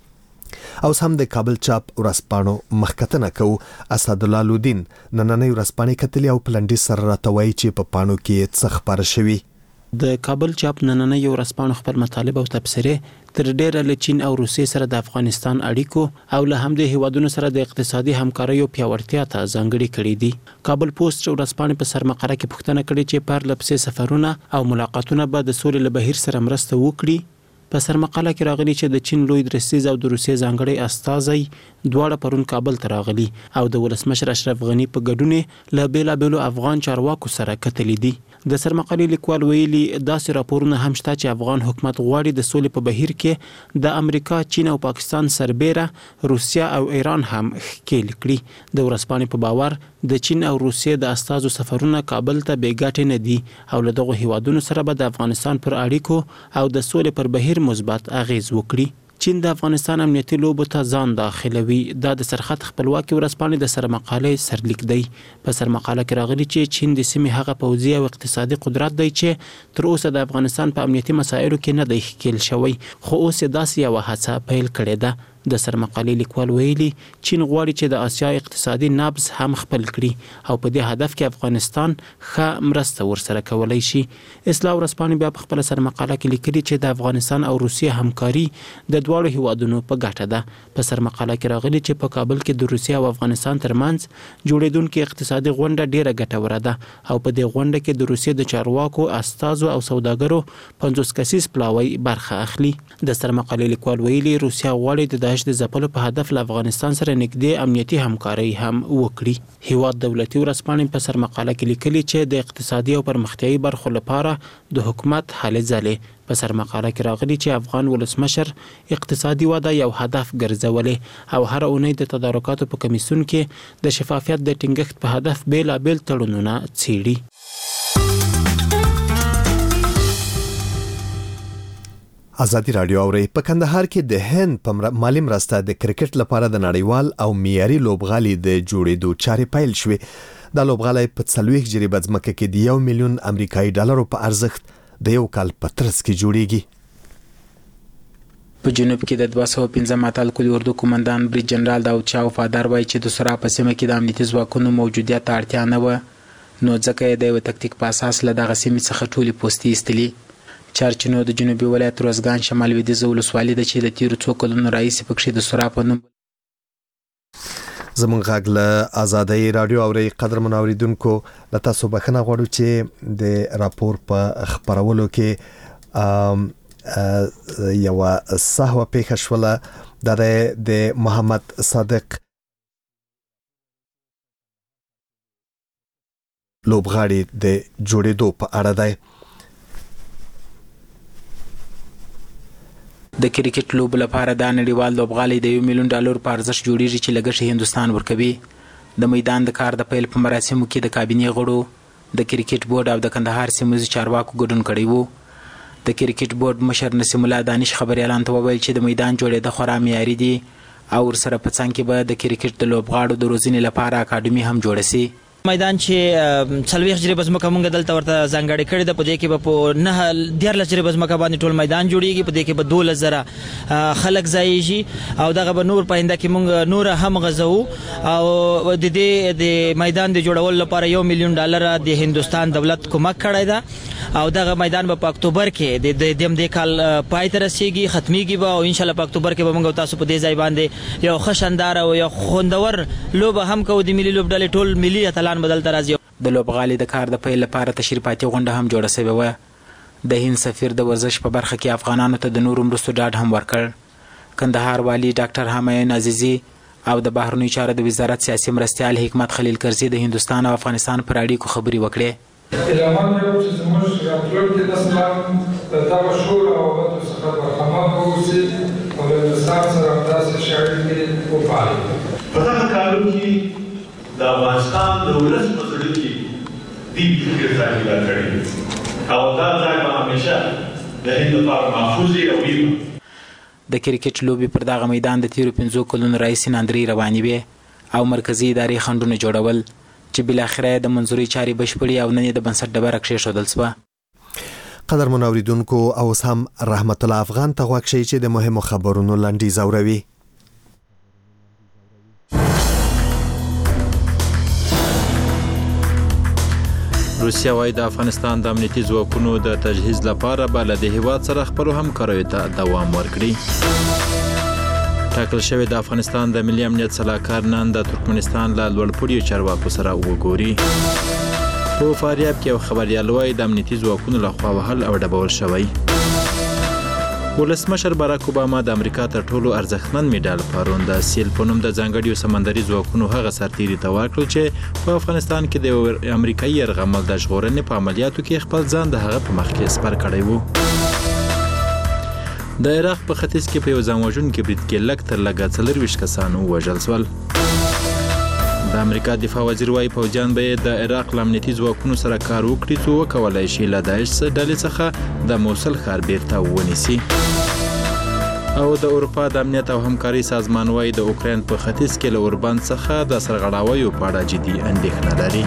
او هم د کابل چاپ ورځپاڼو مخکتنه کوو. اسد الله لودین نننۍ ورځپاڼې کتلې او پلنډي سره راته وایي چې په پاڼو کې څه خبره شوي. د کابل چاپ نننۍ ورځپاڼو خپل مطالب او تبصرې تر ډیره له چین او روسیې سره د افغانستان اړیکو او له همدې هیوادونو سره د اقتصادي همکاریو پیاوړتیا ته ځانګړي کړي دي. کابل پوسټ ورځپاڼې په سرمقاله کې پوښتنه کړې چې پرله پسې سفرونه او ملاقاتونه به د سولې له بهیر سره مرسته وکړي. په سرمقاله کې راغلي چې د چین لوی درسیز او د روسیې ځانګړي استازی دواړه پرون کابل ته راغلي او د ولسمشر اشرف غنی په ګډون له بیلابیلو افغان چارواکو سره کتلې دي. د سرمقالې لیکوال ویلي داسې راپورونه هم شته چې افغان حکومت غواړي د سولې په بهیر کې د امریکا، چین او پاکستان سربېره روسیا او ایران هم ښکېل کړي. د ورځپاڼې په باور د چین او روسیې د استازو سفرونه کابل ته بې ګټې نه دي او له دغو هیوادونو سره به د افغانستان پر اړیکو او د سولې پر بهیر مثبت اغیز وکړي. چین د افغانستان امنیتي لوبو ته ځان داخلوي. دا د سرحد خپلواکي ورځپاڼې د سرمقالې سرلیک دی. په سرمقاله کې راغلي چې چین د سیمې هغه پوځي او اقتصادي قدرت دی چې تر اوسه د افغانستان په امنیتي مسایلو کې نه دی ښکېل شوی، خو اوس یې داسې یوه هڅه پیل کړې ده. د سرمقالې لیکوال ویلي چین غواړي چې د آسیا اقتصادي نبض هم خپل کړي او په دې هدف کې افغانستان ښه مرسته ورسره کولی شي. اصلاح ورځپاڼې بیا په خپله سرمقاله کې لیکلي چې د افغانستان او روسیې همکاري د دواړو هیوادونو په ګټه ده. په سرمقاله کې راغلي چې په کابل کې د روسیې او افغانستان ترمنځ جوړېدونکې اقتصادي غونډه ډیره ګټوره ده او په دې غونډه کې د روسیې د چارواکو، استازو او سوداګرو پنځوس کسیز پلاوی برخه اخلي. د سرمقالې لیکوال ویلي روسیه غواړي د د ځپلو په هدف له افغانستان سره نږدې امنیتي همکاري هم وکړي. هیواد دولتي ورځپاڼې په سرمقاله کې لیکلي چې د اقتصادي او پرمختیایي برخو لپاره د حکومت هلې ځلې. په سرمقاله کې راغلي چې افغان ولسمشر اقتصادي وده یو هدف ګرځولې او هر اونۍ د تدارکاتو په کمیسیون کې د شفافیت د ټینګښت په هدف بیلابیل تړونونه څیړي. ازادي راډیو اوري. په کندهار کې د هند په مالی مرسته د کرکټ لپاره د نړیوال او معیاري لوبغالي د جوړېدو چارې پیل شوې. دا لوبغالی په څلوېښت جریبه ځمکه کې د یو میلیون امریکایي ډالرو په ارزښت د یو کال په ترڅ کې جوړیږي. په جنوب کې د دوه سوه پنځم اتل کلي اردو قومندان بریج جنرال داود شاه وفادار وایي چې د سورا په سیمه کې د امنیتي ځواکونو موجودیت ته اړتیا نه وه، نو ځکه یې د یوه تکتیک په اساس له دغه سیمې څخه ټولې پوستې ایستلي. چارچینو د جنوبي ولایت روزګان شمال لویدیځه ولسوالي ده چې د تیرو څو کلونو راهیسې پکښې د سورا په نوم. زمونږ غږ له ازادي راډیو اوري. قدرمن اوریدونکو، له تاسو بخښنه غواړو چې د راپور په خپرولو کې یوه سهوه پیښه شوله. دا د محمد صادق لوبغاړي د جوړېدو په اړه دی. د کرکټ لوبو لپاره دا نړیوال لوبغالی د یو میلیون ډالر په ارزښت جوړیږي چې لګښت هندوستان ورکوي. د میدان د کار د پیل په مراسمو کې د کابینې غړو، د کرکټ بورډ او د کندهار سیموزي چارواکو ګډون کړی وو. د کرکټ بورډ مشر نسیم الله دانش خبریالانو ته وویل چې د میدان جوړېده خورا معیاري دي او ورسره په څنګ کې به د کرکټ د لوبغاړو د روزنې لپاره اکاډمي هم جوړه سي. میدان چې څلوېښت جریبه ځمکه موږ دلته ورته ځانګړې کړې ده، په دې کې به په نه دیارلس جریبه ځمکه باندې ټول میدان جوړیږي، په دې کې به دولس زره خلک ځایږي او دغه به نور پاینده کې موږ نور هم غزو او د دې د میدان د جوړولو لپاره یو میلیون ډالر د هندستان دولت کومک کړی ده او دغه میدان به په اکتوبر کې د دې د کال پای ته رسیږي، ختميږي به او ان شاء الله په اکتوبر کې به موږ تاسو په دې ځای باندې یو خشندار او یو خوندور لوبه هم کوو، د ملي لوبډلې ټول ملي اتلان بدل تر راځي. د لوبغالي د کار د پیل لپاره تشریفاتي غونډه هم جوړه شوې و. د هند سفیر د ورزش په برخه کې افغانانو ته د نورو مرستو ډاډ هم ورکړ. کندهار والی ډاکټر حمایون عزیزی او د بهرنیو چارو د وزارت سیاسي مرستیال حکمت خلیل کرزي د هندستان او افغانستان پر اړیکو خبرې وکړې. اعلان یو چې زموږ راتلونکي نسل د دغه شور او بدو څخه برخمن واوسي او د هندستان سره همداسې ښې اړیکې وپالي. په دغه کارونو کې د افغانستان د ولس په زړه کې دې فکر ځای کړی او دا ځای به همیشه د هند لپاره محفوظ او وي. د کرکټ لوبې پر دغه میدان د تیرو پنځو کلونو راهیسې ناندرۍ روانې وې او مرکزي ادارې خنډونه جوړول چې بالاخره د منظوري چارې بشپړې او نن یې د بنسټ ډبره کېښودل شوه. قدر منوریدونکو اوس هم رحمت الله افغان ته غوږ شئ چې د مهمو خبرونو لنډیز اوروي. روسیه وايي د افغانستان د امنیتي ځواکونو د تجهیز لپاره به له دې هیواد سره خپلو همکاریو ته دوام ورکړي. ټاکل شوی د افغانستان د ملي امنیت سلاکار نن د ترکمنستان له لوړپوړیو چارواکو سره وګوري. په فاریاب کې یو خبریال وايي د امنیتي ځواکونو لخوا وهل او ډبول شوی. ولسمشر باراک اوباما د امریکا تر ټولو ارزښتمن میډال پرون د سیل په نوم د ځانګړیو سمندري ځواکونو هغه سرتیري ته ورکړ چې په افغانستان کې د امریکایي یرغمل د ژغورنې په عملیاتو کې خپل ځان د هغه په مخ کې سپر کړی و. د عراق په ختیځ کې په یو ځان وژونکي برید کې لږ تر لږه څلرویشت کسان ووژل شول. د امریکا دفاع وزیر وايي پوځیان به د عراق له امنیتي ځواکونو سره کار وکړي څو وکولای شي له داعش ډلې څخه د موصل ښار بیرته ونیسي. او د اروپا د امنیت او همکاري سازمان وايي د اوکراین په ختیځ کې له اوربند څخه د سرغړاویو په اړه جدي اندېښنه لري.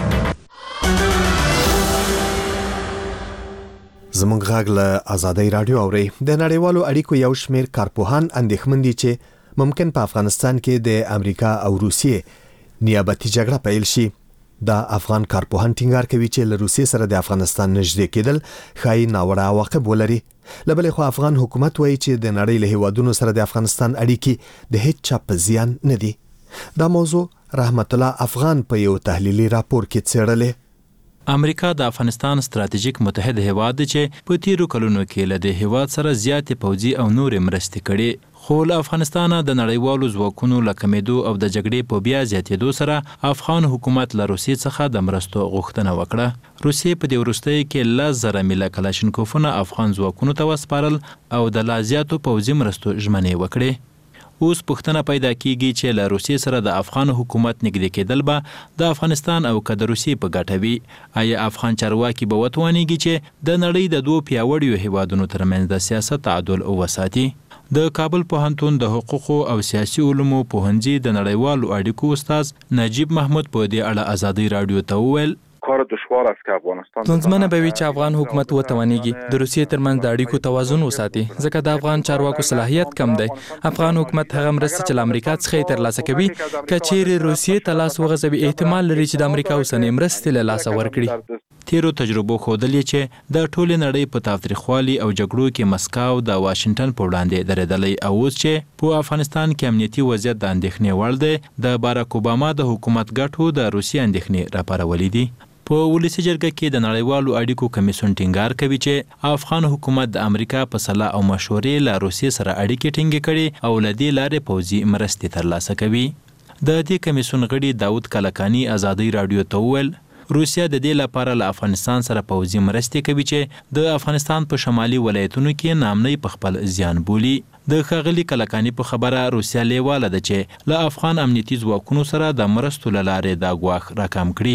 زموږ غږ له آزادۍ رادیو اوري. د نړیوالو اړیکو یو شمېر کارپوهان اندېښمن دي چې ممکن په افغانستان کې د امریکا او روسیې نیابتي جګړه پیل شي. د افغان کارپوهان ټینګار کوي چې له روسیې سره د افغانستان نږدې کېدل ښایي ناوړه عواقب ولري. له بلې خوا افغان حکومت وایي چې د نړۍ له هیوادونو سره د افغانستان اړیکې د هیڅ چا په زیان نه دي. دا موضوع رحمت الله افغان په یو تحلیلي راپور کې څېړلې. امریکا د افغانستان ستراتیژیک متحد هیواد دی چې په تیرو کلونو کې له دې هیواد سره زیاتې پوځي او نورې مرستې کړي. خو له افغانستان د نړیوالو ځواکونو له کمېدو او د جګړې په بیا زیاتېدو سره افغان حکومت له روسیې څخه د مرستو غوښتنه وکړه. روسیې په دې وروستیو کې لس زره میله کلاشینکوفونه افغان ځواکونو ته وسپارل او د لا زیاتو پوځي مرستو ژمنې وکړې. اوس پوښتنه پیدا کیږي چې له روسیې سره د افغان حکومت نږدې کېدل به د افغانستان او که د روسیې په ګټه وي. آیا افغان چارواکي به وتوانیږي چې د نړۍ د دوو پیاوړیو هیوادونو ترمنځ د سیاست تعادل وساتي؟ د کابل پوهنتون د حقوقو او سیاسي علومو پوهنځي د نړیوالو اړیکو استاد نجیب محمود په دې اړه آزادۍ رادیو ته وویل کار دشوار است که افغانستان ستونزمنه به وي چې افغان حکومت وتوانیږي د روسیې ترمنځ د اړیکو توازن وساتي، ځکه د افغان چارواکو صلاحیت کم دی. افغان حکومت هغه مرستې چې له امریکا څخه یې ترلاسه کوي که چیرې روسیې ته لاس وغځوي احتمال لري چې د امریکا اوسنۍ مرستې له لاسه ورکړي. تیرو تجربو ښودلې چې د ټولې نړۍ په تاوتریخوالي او جګړو کې مسکو د واشنگټن په وړاندې درېدلی او اوس چې په افغانستان کې امنیتي وضعیت د اندېښنې وړ دی، د باراک اوباما د حکومت ګټو د روسیې اندېښنې راپارولې دي. په ولسي جرګه کې د نړیوالو اړیکو کمیسیون ټینګار کوي چې افغان حکومت د امریکا په صلاح او مشورې له روسیې سره اړیکې ټینګې کړي او له دې لارې پوځي مرستې ترلاسه کوي. د دې کمیسیون غړي داود کلکاني آزادۍ رادیو ته وویل روسیه د دې لپاره له افغانستان سره پوځي مرستې کوي چې د افغانستان په شمالي ولایتونو کې نامنۍ په خپل زیان بولي. د ښاغلي کلکاني په خبره روسیه لیواله ده چې له افغان امنیتي ځواکونو سره د مرستو له لارې دا ګواښ راکم کړي.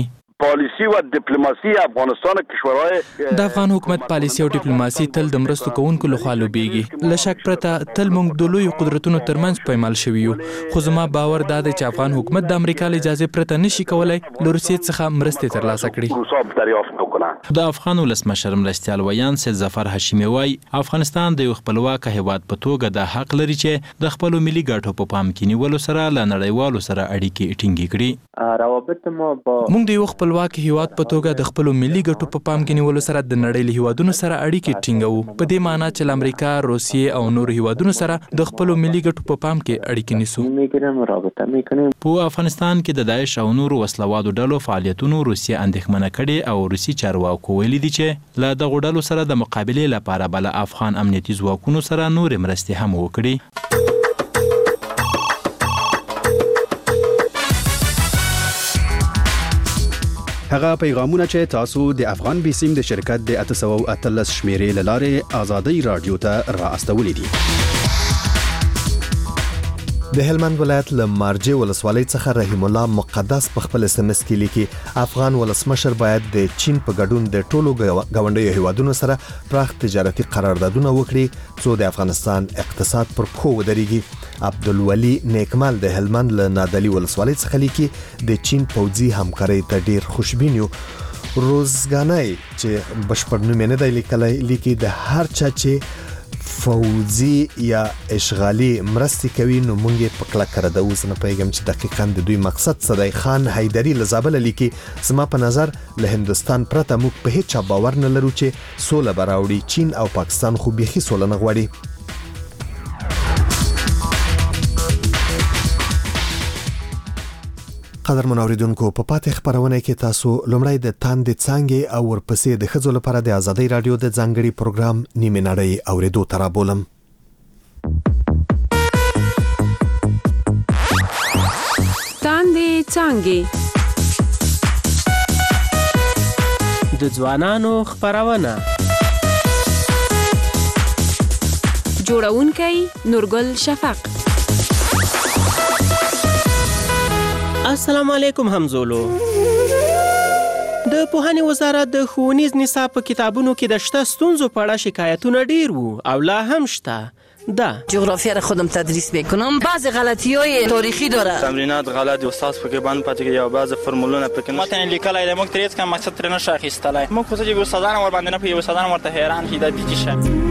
پالیسی و دیپلماسی افغانستان کشورهای د افغان حکومت پالیسی او ډیپلوماسي تل د مرستو کوونکو لخوا لوبېږي. له شک پرته تل موږ د لویو قدرتونو ترمنځ پایمال شوي یو، خو زما باور دا دی چې افغان حکومت د امریکا له اجازې پرته نشي کولی له روسیې څخه مرستې ترلاسه کړي. د افغان ولسمشر مرستیال ویان سید ظفر هاشمي وایي افغانستان د یو خپلواک هیواد په توګه د حق لري چې د خپلو ملي ګټو په پام کې نیولو سره له نړیوالو سره اړیکې ټینګې کړي. موږ د یو خپلواک هیواد په توګه د خپلو ملي ګټو په پام کې نیولو سره د نړۍ له هیوادونو سره اړیکې ټینګوو، په دې معنی چې له امریکا، روسیې او نورو هیوادونو سره د خپلو ملي ګټو په پام کې اړیکې نیسو. په افغانستان کې د داعش او نورو وسلوادو ډلو فعالیتونو روسیه اندېښمنه کړې او روسي چارواکو ویلي دي چې له دغو ډلو سره د مقابلې لپاره به له افغان امنیتي ځواکونو سره نورې مرستې هم وکړي. هغه پیغامونه چې تاسو د افغان بیسیم د شرکت د اته سوه اتلس شمیرې له لارې آزادۍ رادیو ته را استولې دي. د هلمند ولایت له مارجې ولسوالۍ څخه رحیم الله مقدس په خپل اس ام اس کې لیکي افغان ولسمشر باید د چین په ګډون د ټولو ګاونډیو هیوادونو سره پراخ تجارتي قراردادونه وکړي څو د افغانستان اقتصاد پر پښو ودرېږي. عبدالولي نیکمال د هلمند له نادعلي ولسوالۍ څخه لیکي د چین پوځي همکارۍ ته ډیر خوشبین یو. روزګانۍ چې بشپړ نوم نه دی لیکلی لیکي د هر چا چې فوزي یا اشغالي مرستې کوي نو مونږ په کلک ردو. اوس نه پیغام چې دقیقاً د دوی مقصد څه دی. خان حیدری له زابل لیکي زما په نظر له هندستان پرته موږ په هیڅ چا باور نه لرو چې سوله به راوړي. چین او پاکستان خو بیخي سوله نه غواړي. قدر منوریدونکو په پاتې خبرونه کې تاسو لومړی د تاندې څانګې او ورپسې د ښځو لپاره د آزادۍ رادیو د ځانګړي پروګرام نیمه نړۍ اوریدو ته رابولم. تاندې څانګې د ځوانانو خبرونه جوړونکی نورګل شفق. السلام علیکم همزولو. د پوهنې وزارت د ښوونیز نصاب په کتابونو کې د شته ستونزو په اړه شکایتونه ډیر وو او لا هم شته. ده جغرافیا را خودم تدریس میکنم، بعضی غلطی‌های تاریخی داره، تمرینات غلط استاد فکر بند پاتې یا بعضی فرمولونه پکې متن لیکلای د موږ تریز کم مقصد ترنه شاخیستلای موږ خو چې استادان ور باندې نه په استادان ورته حیران دي د دې شه.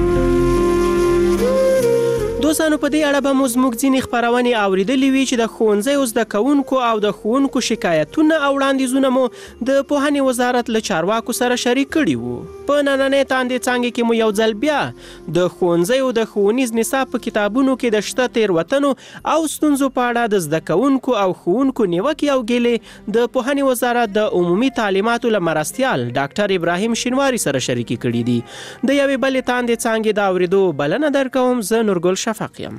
دوستانو په دې اړه به مو زموږ ځینې خبرونې اورېدلې وي چې د ښوونځیو زده کوونکو او د ښوونکو شکایتونه او وړاندیزونه مو د پوهنې وزارت له چارواکو سره شریک کړي وو. په نننۍ تاندې څانګې کې مو یو ځل بیا د ښوونځیو د ښوونیز نصاب په کتابونو کې د شته تېروتنو او ستونزو په اړه د زده کوونکو او ښوونکو نیوکې او ګیلې د پوهنې وزارت د عمومي تعلیماتو له مرستیال ډاکټر ابراهیم شینواري سره شریکې کړي دي. د یوې بلې تاندې څانګې د اورېدو بلنه درکوم. زه نورګل شفقیم.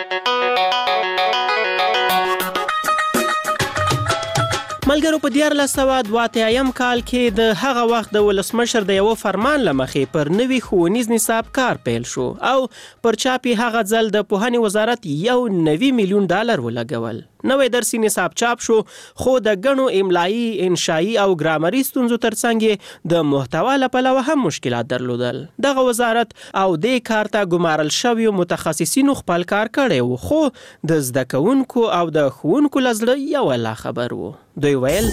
ملګرو په دیارلس سوه دوه اتیایم کال کې د هغه وخت د ولسمشر د یوه فرمان له مخې پر نوي ښوونیز نصاب کار پیل شو او پر چاپ یې هغه ځل د پوهنې وزارت یو نوي میلیون ډالر ولګول. نوی درسي نصاب چاپ شو خو د ګڼو املایي، انشایي او ګرامري ستونزو ترڅنګ د محتوا له پلوه هم مشکلات درلودل. دغه وزارت او دې کار ته ګمارل شویو متخصصینو خپل کار کړی و خو د زده کوونکو او د ښوونکو له زړه یو الله خبر و. دوی ویل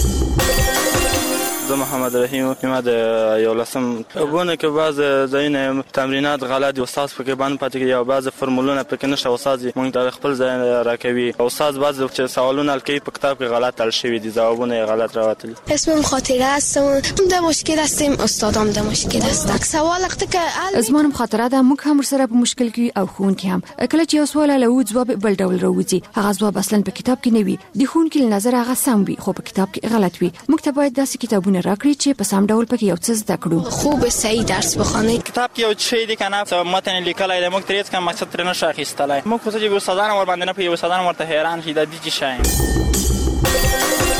زه محمد رحیم ما د یولسم ونه کې بعض ځایونه تمرینات غلط دي استاد فکر بند پاتې یا بعض فرمولونه پکې نشته استاد موږ د خپل ځای راکوي استاد بعض چې سوالونه الکی په کتاب کې غلط تل شوی دي جوابونه غلط راوتل. اسمم خاطره هستم د مشکل هستیم استادام د مشکل هست سوال وخت که زمونم خاطره ده موږ هم سره په مشکل کې او خون کې هم کله چې یو سوال له جواب بل ډول راوځي هغه جواب اصلا په کتاب کې نه وي د خون کې نظر هغه سم وي خو په کتاب کې غلط وي. موږ ته باید داسې کتابونه راکړي چې په سم ډول پکې یو څه زده کړو. خوب صحیح درس بخونئ. کتاب کې یو شی دی کنه متن لیکلای د موږ تریز کم مقصد ترنه شاخیستلای موږ خو چې استادان ور باندې نه په استادان ورته حیران دي د دې شي.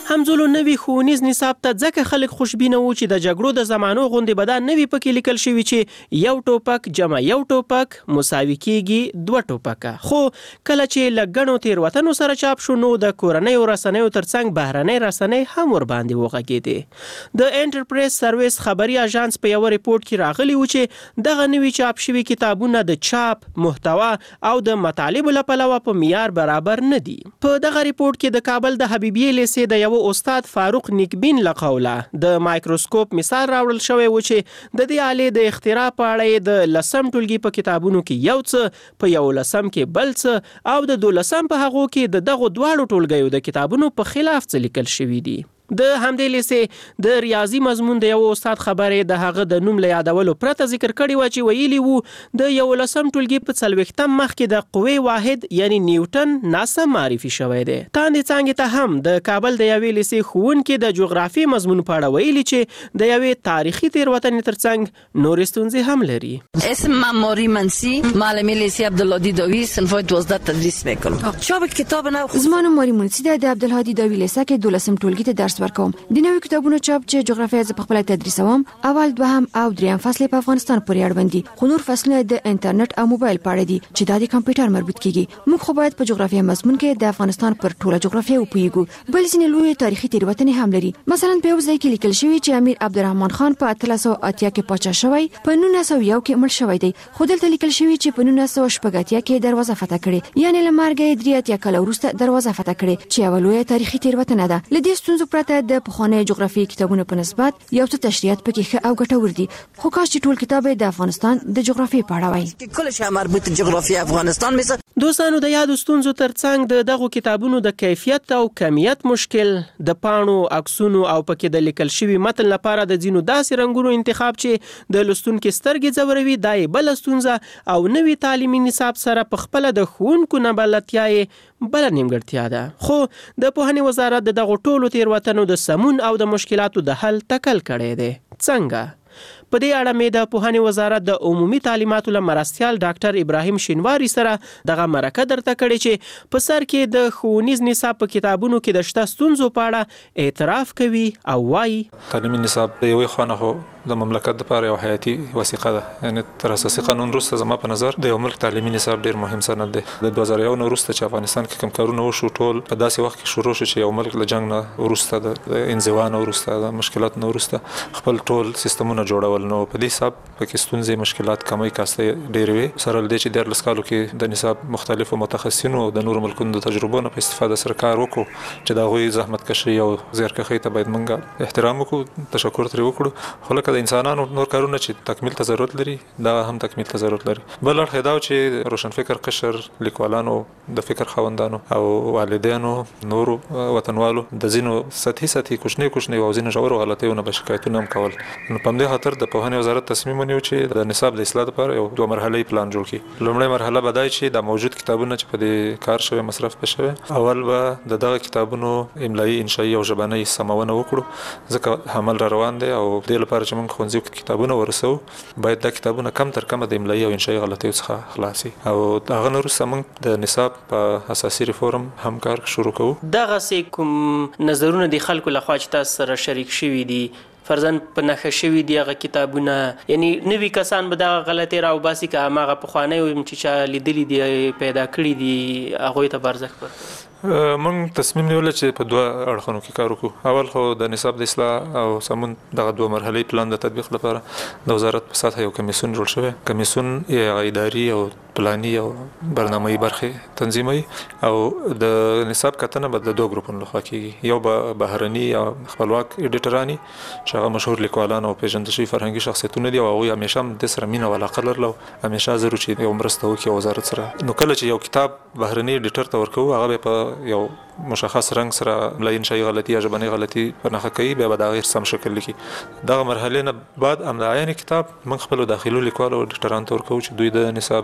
همزولو نوی ښوونیز نصاب ته ځکه خلک خوشبینه وو چې د جګړو د زمانو غوندې به دا نوي پکې لیکل شوي چې یو ټوپک جمع یو ټوپک مساوي کیږي دوه ټوپکه. خو کله چې له ګڼو تېروتنو سره چاپ شو نو د کورنیو رسنیو ترڅنګ بهرنۍ رسنۍ هم ورباندې وغږېدې. د انټرپریس سرویس خبري اژانس په یو ریپورت کې راغلی و چې دغه نوي چاپ شوي کتابونه د چاپ محتوا او د مطالبو له پلوه په معیار برابر نه دي. په دغه ریپورت کې د کابل د حبیبیې لیسې د یو استاد فاروق نیکبین له قوله د مایکروسکوپ مثال راوړل شوی و چې د دې آلې د اختراع په اړه د لسم ټولګي په کتابونو کې یو څه، په یو لسم کې بل څه او د دولسم په هغو کې د دغو دواړو ټولګیو د کتابونو په خلاف څه لیکل شوي دي. د همدې لیسې د ریاضي مضمون د یو استاد خبرې د هغه د نوم له یادولو پرته ذکر کړي و چې ویلي وو د یو لسم ټولګي په څلوېښتم مخ کې د قوې واحد یعنی نیوټن ناسم معرفي شوی دی. تاندې څانګې ته هم د کابل د یوې لیسې ښوونکي د جغرافي مضمون په اړه ویلي چې د یوې تاریخي تېروتنې ترڅنګ نورې ستونزې هم لري. اسم ماموری منسی معلم لیسې عبدالهادی داوی صنف دوازده تدریس میکنم. چاپ کتاب نو زما نوم ماری منسی د عبدالهادی داوی لیسې کې دولسم ټولګي ته درس ورکوم. د نوې کتابونو چاپ چې جغرافیه ز په خپل تدریسوم اول دوهم او دریم فصل په افغانستان پورې اړوند دي، خو نور فصلونه د انټرنیټ او موبایل په اړه دي چې د کمپیوټر مربوط کیږي. موږ خو باید په جغرافیه مضمون کې د افغانستان پر ټوله جغرافیه وپوهیږو. بل ځینې لوی تاریخي تېروتنې هم لري. مثلا په یو ځای کې لیکل شوی چې امیر عبدالرحمن خان په اتلس سوه اتیا کې پاچا شوی، په نولس سوه یو کې مړ شوی دی، خو دلته لیکل شوی چې په نولس سوه شپږ اتیا کې دروازه فتح کړې، یعنی له مرګ یې درې اتیا کاله وروسته دروازه فتح کړې چې یو لوی تاریخي تېروتنه ده. له دې ستونزو پرته د پخواني جغرافي کتابونو په نسبت یو څه تشریحات پکې ښه او ګټور دي، خو کاش چې ټول کتاب د افغانستان د جغرافي په اړه وای. کلش مربوط جغرافي افغانستان مثلا دوستانو د یادو ستونزو ترڅنګ د دغو کتابونو د کیفیت او کمیت مشکل، د پاڼو عکسونو او پکې د لیکل شوي متن لپاره د ځینو داسې رنګونو انتخاب چې د لوستونکو سترګې ځوروي دا یې بله ستونزه او نوي تعلیمي نصاب سره په خپله د ښوونکو نه بلدتیا یې بله نیمګړتیا ده. خو د پوهنې وزارت د دغو ټولو تېروتنو د سمون او د مشکلاتو د حل تکل کړی دی. څنګه؟ په دې اړه مې د پوهنې وزارت د عمومي تعلیماتو له مرستیال ډاکټر ابراهیم شینواري سره دغه مرکه درته کړې چې په سر کې د ښوونیز نصاب په کتابونو کې د شته ستونزو په اړه اعتراف کوي او وایي تعلیمي نصاب د یوې خوا نه خو د مملکت لپاره یو حیاتي وثیقه ده، یعنی تر اساسي قانون وروسته زما په نظر د یو ملک تعلیمي نصاب ډېر مهم سند دی. د دوه زره یو نه وروسته چې افغانستان کې کوم کارونه وشو ټول په داسې وخت کې شروع شو چې یو ملک له جنګ نه وروسته د انزوا نه وروسته د مشکلاتو نه وروسته خپل ټول سیستمونه جوړول. نو په دې حساب پکې ستونزې مشکلات کمی کاسته ډېرې وي، سره له دې چې دیارلس کالو کې د نصاب مختلفو متخصصینو د نورو ملکونو د تجربو نه په استفاده سره کار وکړو چې د هغوی زحمت کشي او زیارکښۍ ته باید موږ احترام وکړو، تشکر ترې وکړو. خو لکه د انسانانو نور کارونه چې تکمیل ته ضرورت لري دا هم تکمیل ته ضرورت لري. بل اړخ دا چې روشنفکر قشر، لیکوالانو، د فکر خاوندانو او والدینو، نورو وطنوالو د ځینو سطحي سطحي کوچني کوچني او ځینو ژورو غلطیو نه به شکایتونه هم کول. نو په همدې خاطر د پوهنې وزارت تصمیم ونیو چې د نصاب د اصلاح لپاره یو دوه مرحله‌ای پلان جوړ کړي. لومړی مرحله به دا چې د موجود کتابونه چې په دې کار شوی مصرف بشوي اول به د دغه کتابونو املایي، انشایي او ژبنۍ سمونه وکړو، ځکه عمل را روان دی او د لپاره چې موږ ښوونځیو کې کتابونه ورسو باید دا کتابونه کم تر کمه د املایي او انشایي غلطیو څخه خلاصي. او هغه نه وروسته موږ د نصاب په اساسي ریفورم هم کار شروع کوو. دغسې کوم نظرونه د خلکو لخوا چې تاسو سره شریک شوي دي فرضاً په نښه شوي دي هغه کتابونه، یعنی نوي کسان به دغه غلطۍ راوباسي که هماغه پخوانیو چې چا لیدلي دي پیدا کړي دي هغوی ته به ارزښت ورکوي؟ موږ تصمیم نیولی چې په دوه اړخونو کې کار وکړو. اول خو د نصاب د اصلاح او سمون دغه دوه مرحلې پلان د تطبیق لپاره د وزارت په سطحه یو کمیسیون جوړ شوی. کمیسیون یې اداري او پلاني او برنامه‌ای برخې تنظیموي او د نصاب کتنه به د دوه ګروپونو لخوا کیږي. یو به بهرني او خپلواک ایډیټرانی چې هغه مشهور لیکوالان او پیژندل شوي فرهنګي شخصیتونه دي او هغوی همیشه هم د سره مینه او علاقه لرله او همیشه ضرور چې یو مرسته وکړي وزارت سره. نو کله چې یو کتاب بهرني ایډیټر ته ورکوو هغه به په یو مشخص رنګ سره املایي، انشایي غلطي یا ژبنۍ غلطي په نښه کوي، بیا به د هغې سم شکل لیکي. دغه مرحلې نه بعد همدا عین کتاب موږ خپلو داخلو لیکوالو او ایډیټرانو ته ورکوو چې دوی د نصاب مسلکي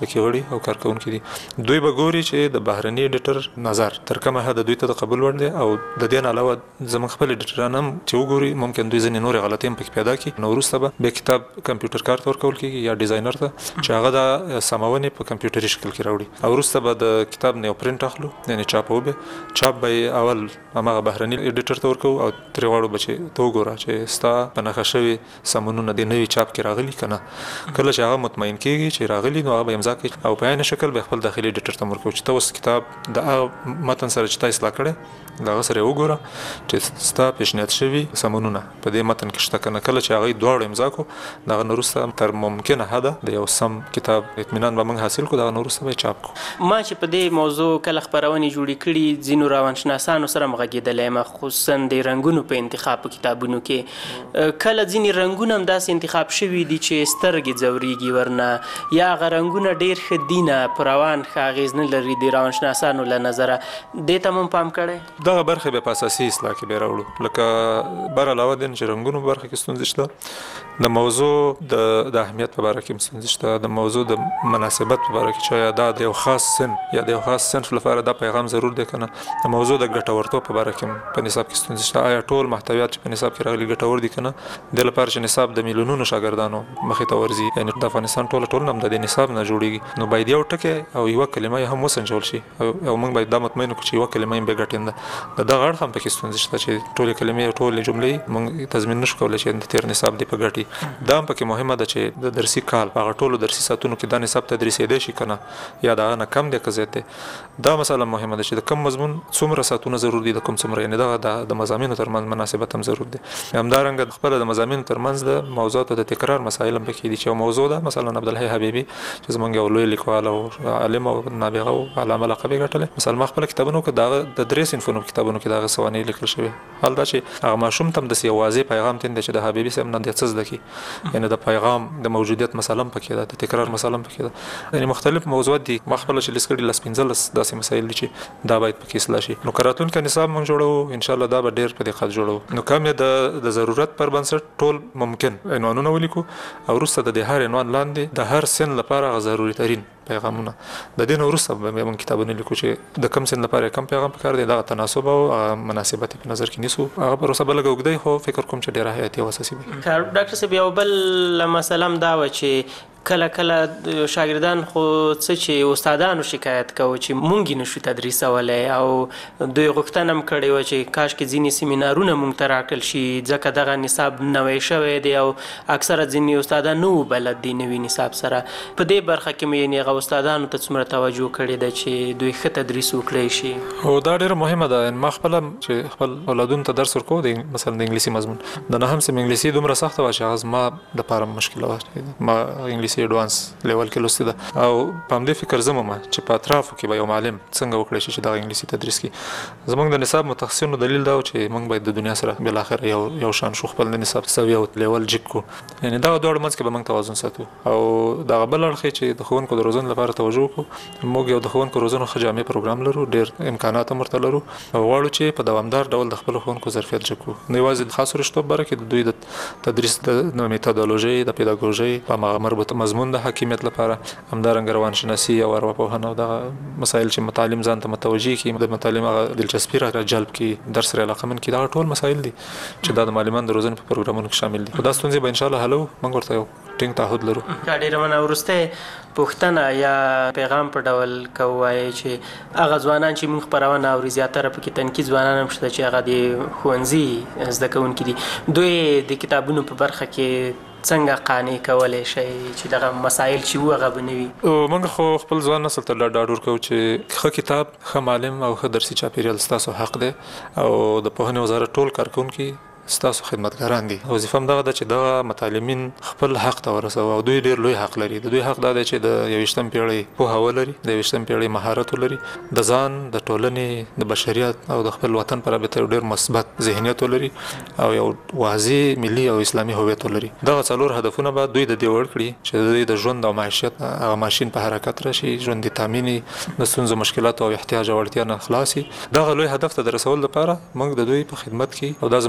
پکې غړي او کارکونکي دي. دوی به ګوري چې د بهرني ایډیټر نظر تر کومه حد دوی ته د قبول وړ دی او د دې نه علاوه زموږ خپل ایډیټران هم چې وګوري ممکن دوی ځینې نورې غلطۍ هم پکې پیدا کړي. نو وروسته به به کتاب کمپیوټر کار ته ورکول کېږي یا ډیزاینر ته چې هغه د سمونې په کمپیوټري شکل کې راوړي او وروسته به د کتاب نه یو پرنټ اخلو یعنې چاپو به چاپ به اول هماغه بهرني ایډیټر ته ورکو او ترې غواړو به چې ته وګوره چې ستا په نښه شوي سمونونه د نوي چاپ کې راغلي که نه. کله چې هغه مطمئن کېږي چې راغلي نو هغه به امضا کوي او په عین شکل به خپل داخلي ایډیټر ته ورکو چې ته اوس کتاب د هغه متن سره چې تا اصلاح کړی د هغه سره وګوره چې ستا پیشنهاد شوي سمونونه په دې متن کې شته که نه. کله چې هغه دواړو امضا کړو د هغه نه وروسته تر ممکنه حده د یو سم کتاب اطمینان به موږ حاصل کړو د هغه نه وروسته به یې چاپ کړو. ما چې په دې موضوع کله خپرونې جوړې کړي ځینو روانشناسانو سره مغږېدلی یم خصوصا د رنګونو په انتخاب په کتابونو کې کله ځینې رنګونه هم داسې انتخاب شوي دي چې سترګې ځورېږي ورنه یا هغه رنګونه ډېر ښه دي نه په روان ښه اغېز نه لري د روانشناسانو له نظره. دې ته هم پام کړی دغه برخې به په اساسي اصلاح کې به راوړو لکه بر علاوه د چې رنګونو په برخه کې ستونزې شته د موضوع د د اهمیت په اړه کې ستونزې شته د موضوع د مناسبت په اړه کې چې دا د یو خاص سن یا د یو خاص صنف لپاره دا پیغام ضرور دی کنه د موضوع د ګټورتوب په اړه کې په نصاب کې ستونزې شته. آیا ټول محتویات چې په نصاب کې راغلي ګټور دي کنه د لپاره چې نصاب د میلیونونو شاګردانو مخې ته ورځي یعنی د افغانستان ټول ټول نم د نصاب نه جوړیږي نو باید یو ټکی او یو کلمه هم وسنجول شي او موږ باید دا مطمئن کړو چې یو کلمه هم به ګټنده د دغه اړخ هم پکې ستونزې شته چې ټولې کلمې او ټولې جملې موږ تضمین نشو کولی چې د تیر نصاب دی په ګټي. دا هم پکې مهمه ده چې د درسي کال هغه ټولو درسي ساعتونو کې دا نصاب تدریسېدی شي که نه یا د هغه نه کم دی که زیات دی. دا مسله مهمه ده چې د کم مضمون څومره ساعتونه ضرور دي د کوم څومره یعنې دغه د مضامینو ترمنځ مناسبت هم ضرور دی. همدارنګه خپله د مضامینو ترمنځ د موضوعاتو د تکرار مسایل هم پکې دي چې یو موضوع ده مثلا عبدالحی حبیبي چې زموږ یو لوی لیکوال او عالم او نابغه او علامه لقب یې ګټلی مثلا ما خپله کتابونو کې دغه د درې صنفونو کتابونو کې دغه سوانح لیکل شوي حال دا چې هغه ماشوم ته هم داسې یو واضح پیغام تین دی چې د حبیبي صاحب نه د څه زده کړي یعنې د پیغام د موجودیت مسله هم پکې ده د تکرار مسله هم پکې ده یعنې مختلف موضوعات دي. ما خپله چې لیست کړي لس پنځلس داسې مسایل دي چې دا باید پکې اصلاح شي. نو که راتلونکی نصاب موږ جوړوو انشاءالله دا به ډېر په دقت جوړوو. نو کم یې د ضرورت پر بنسټ ټول ممکن عنوانونه ولیکو او وروسته د دې هر عنوان لاندې د هر سن لپاره هغه ضروري ترین پیغامونه د دې نه وروسته به موږ کتابونه لیکو چې د کم سن لپاره کم پیغام پکار دی دغه تناسب او مناسبت په نظر کې نیسو هغه پروسه به لږ اوږده خو فکر کوم چې ډېره حیاتي او اساسي وي. ډاکټر صاحب یو بل مسله هم دا وه چې کله کله شاګردان خو څه چې استادانو شکایت کوي چې مونږ یې نشو تدریسولی او دوی غوښتنه هم کړې وه چې کاشکې ځینې سیمینارونه مونږ ته راکړل شي ځکه دغه نصاب نوی شوی دی او اکثره ځینې استادان نه وو بلد دي نوي نصاب سره. په دې برخه کې مې یعنې هغه استادانو ته څومره توجه کړې ده چې دوی ښه تدریس وکړی شي. او دا ډېره مهمه ده. ما خپله چې خپل اولادونو ته درس ورکوو د مثلا د انګلیسي مضمون د نهم سم انګلیسي دومره سخته وه چې هغه زما دپاره مشکله وه. ما انګلیسي ایډوانس لیول کې لوستې ده او په همدې فکر زه مم چې په اطرافو کې به یو معلم څنګه وکړی شي چې دغه انګلیسي تدریس کړي. زموږ د نصاب متخصصینو دلیل دا و چې موږ باید د دنیا سره بالاخره یو یو شان شو خپل د نصاب سوي او لیول جګ کړو یعنې دغه دواړو منځ کې به موږ توازن ساتو او دغه بل اړخ چې د ښوونکو د روزنې لپاره توجه وکړو. موږ یو د ښوونکو روزنو ښه جامع پروګرام لرو ډېر امکانات هم ورته لرو او غواړو چې په دوامدار ډول د خپلو ښوونکو ظرفیت جګ کړو نه یوازې د خاصو رشتو په باره کې د دوی د تدریس د میتودولوژي د پیداګوژي په هماغه مربوط مضمون د حاکمیت لپاره همدارنګه روانشناسي او ارواپوهنه او دغه مسایل چې متعلم ځان ته متوجه کړي د متعلم هغه دلچسپي را جلب کړي درس سره علاقمند کړي دا ټول مسایل دي چې دا د معلمان د روزنې په پروګرامونو کې شامل دي. خو دا ستونزې به انشاءالله حل وو. موږ ورته یو ټینګ تعهد لرو. ډېره مننه. وروستی پوښتنه یا پیغام په ډول که ووایې چې هغه ځوانان چې موږ خپرونه اوري زیاتره پکې تنکي ځوانان هم شته چې هغه د ښوونځي زده کوونکي دي دوی د کتابونو په برخه کې څنګه قانع کولی شئ چې دغه مسایل چې وو هغه به نه وي؟ موږ خو خپل ځوان نسل ته ډاډ ورکوو چې ښه کتاب ښه معلم او ښه درسي چاپېریال ستاسو حق دی او د پوهنې وزارت ټول کارکوونکي ستاسو خدمتګاران دي. وظیفه هم دغه ده چې دغه متعلمین خپل حق ته ورسوي او دوی ډېر لوی حق لري. د دوی حق دا دی چې د یویشتم پیړۍ پوهه ولري د یویشتم پیړۍ مهارت ولري د ځان د ټولنې د بشریت او د خپل وطن په رابطه یو ډېر مثبت ذهنیت ولري او یو واضح ملي او اسلامي هویت ولري. دغه څلور هدفونه به دوی د دې وړ کړي چې دوی د ژوند او معیشت هغه ماشین په حرکت راشي ژوند تامیني د ستونزو مشکلاتو او احتیاج او اړتیا نه خلاصي. دغه لوی هدف ته د رسولو لپاره موږ د دوی په خدمت کې او دا زموږ وظیفه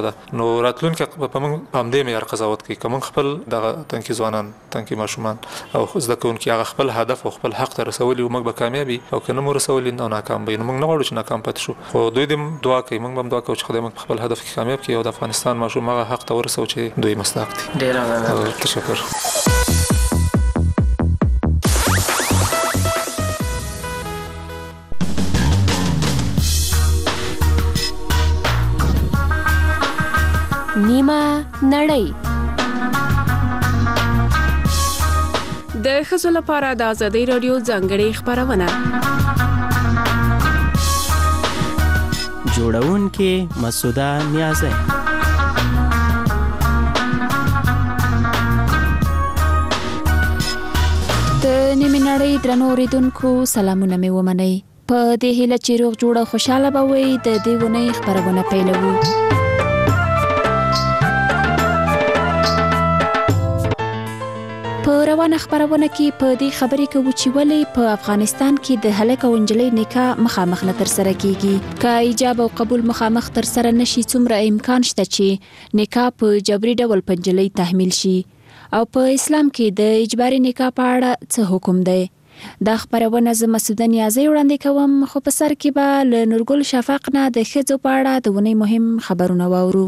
ده نو راتلونکي په موږ په همدې معیار قضاوت کوي کوم خپل دغه تنکي ځوانان تنکي ماشومان او زده کوونکي هغه خپل هدف او خپل حق ته رسولي او موږ به کامیابي او کنه مو رسولي نو ناکام وي نو موږ نه غواړو چې ناکام پاتې شو خو دوی دې دعا کوي موږ هم دعا کوو چې خدای موږ خپل هدف کې کامیاب کړي او د افغانستان ماشوم هغه حق ته ورسوي چې دوی مستحق دي. ډیر مننه. تشکر. نیمه نړۍ د ښځو لپاره د ازادۍ راډیو ځانګړې خپرونه جوړونکې مسعوده نیازی. د نیمه نړۍ درنو اوریدونکو سلامونه مې ومنئ. په دې هیله چې روغ جوړه خوشاله به وئ د دې ونې خپرونه پیلوو. په روانه خبرونه کې په دې خبرې کوو چې ولې په افغانستان کې د هلک او نجلۍ نکاح مخامخ نه تر سره کیږي. که ایجاب او قبول مخامخ تر سره نشي څومره امکان شته چې نکاح په جبري ډول په نجلۍ تحمیل شي او په اسلام کې د اجباري نکاح په اړه څه حکم دی. دا خبرونه زه مسعوده نیازی وړاندې کوم خو په سر کې به له نورګل شفق نه د ښځو په اړه د ونې مهم خبرونه واورو.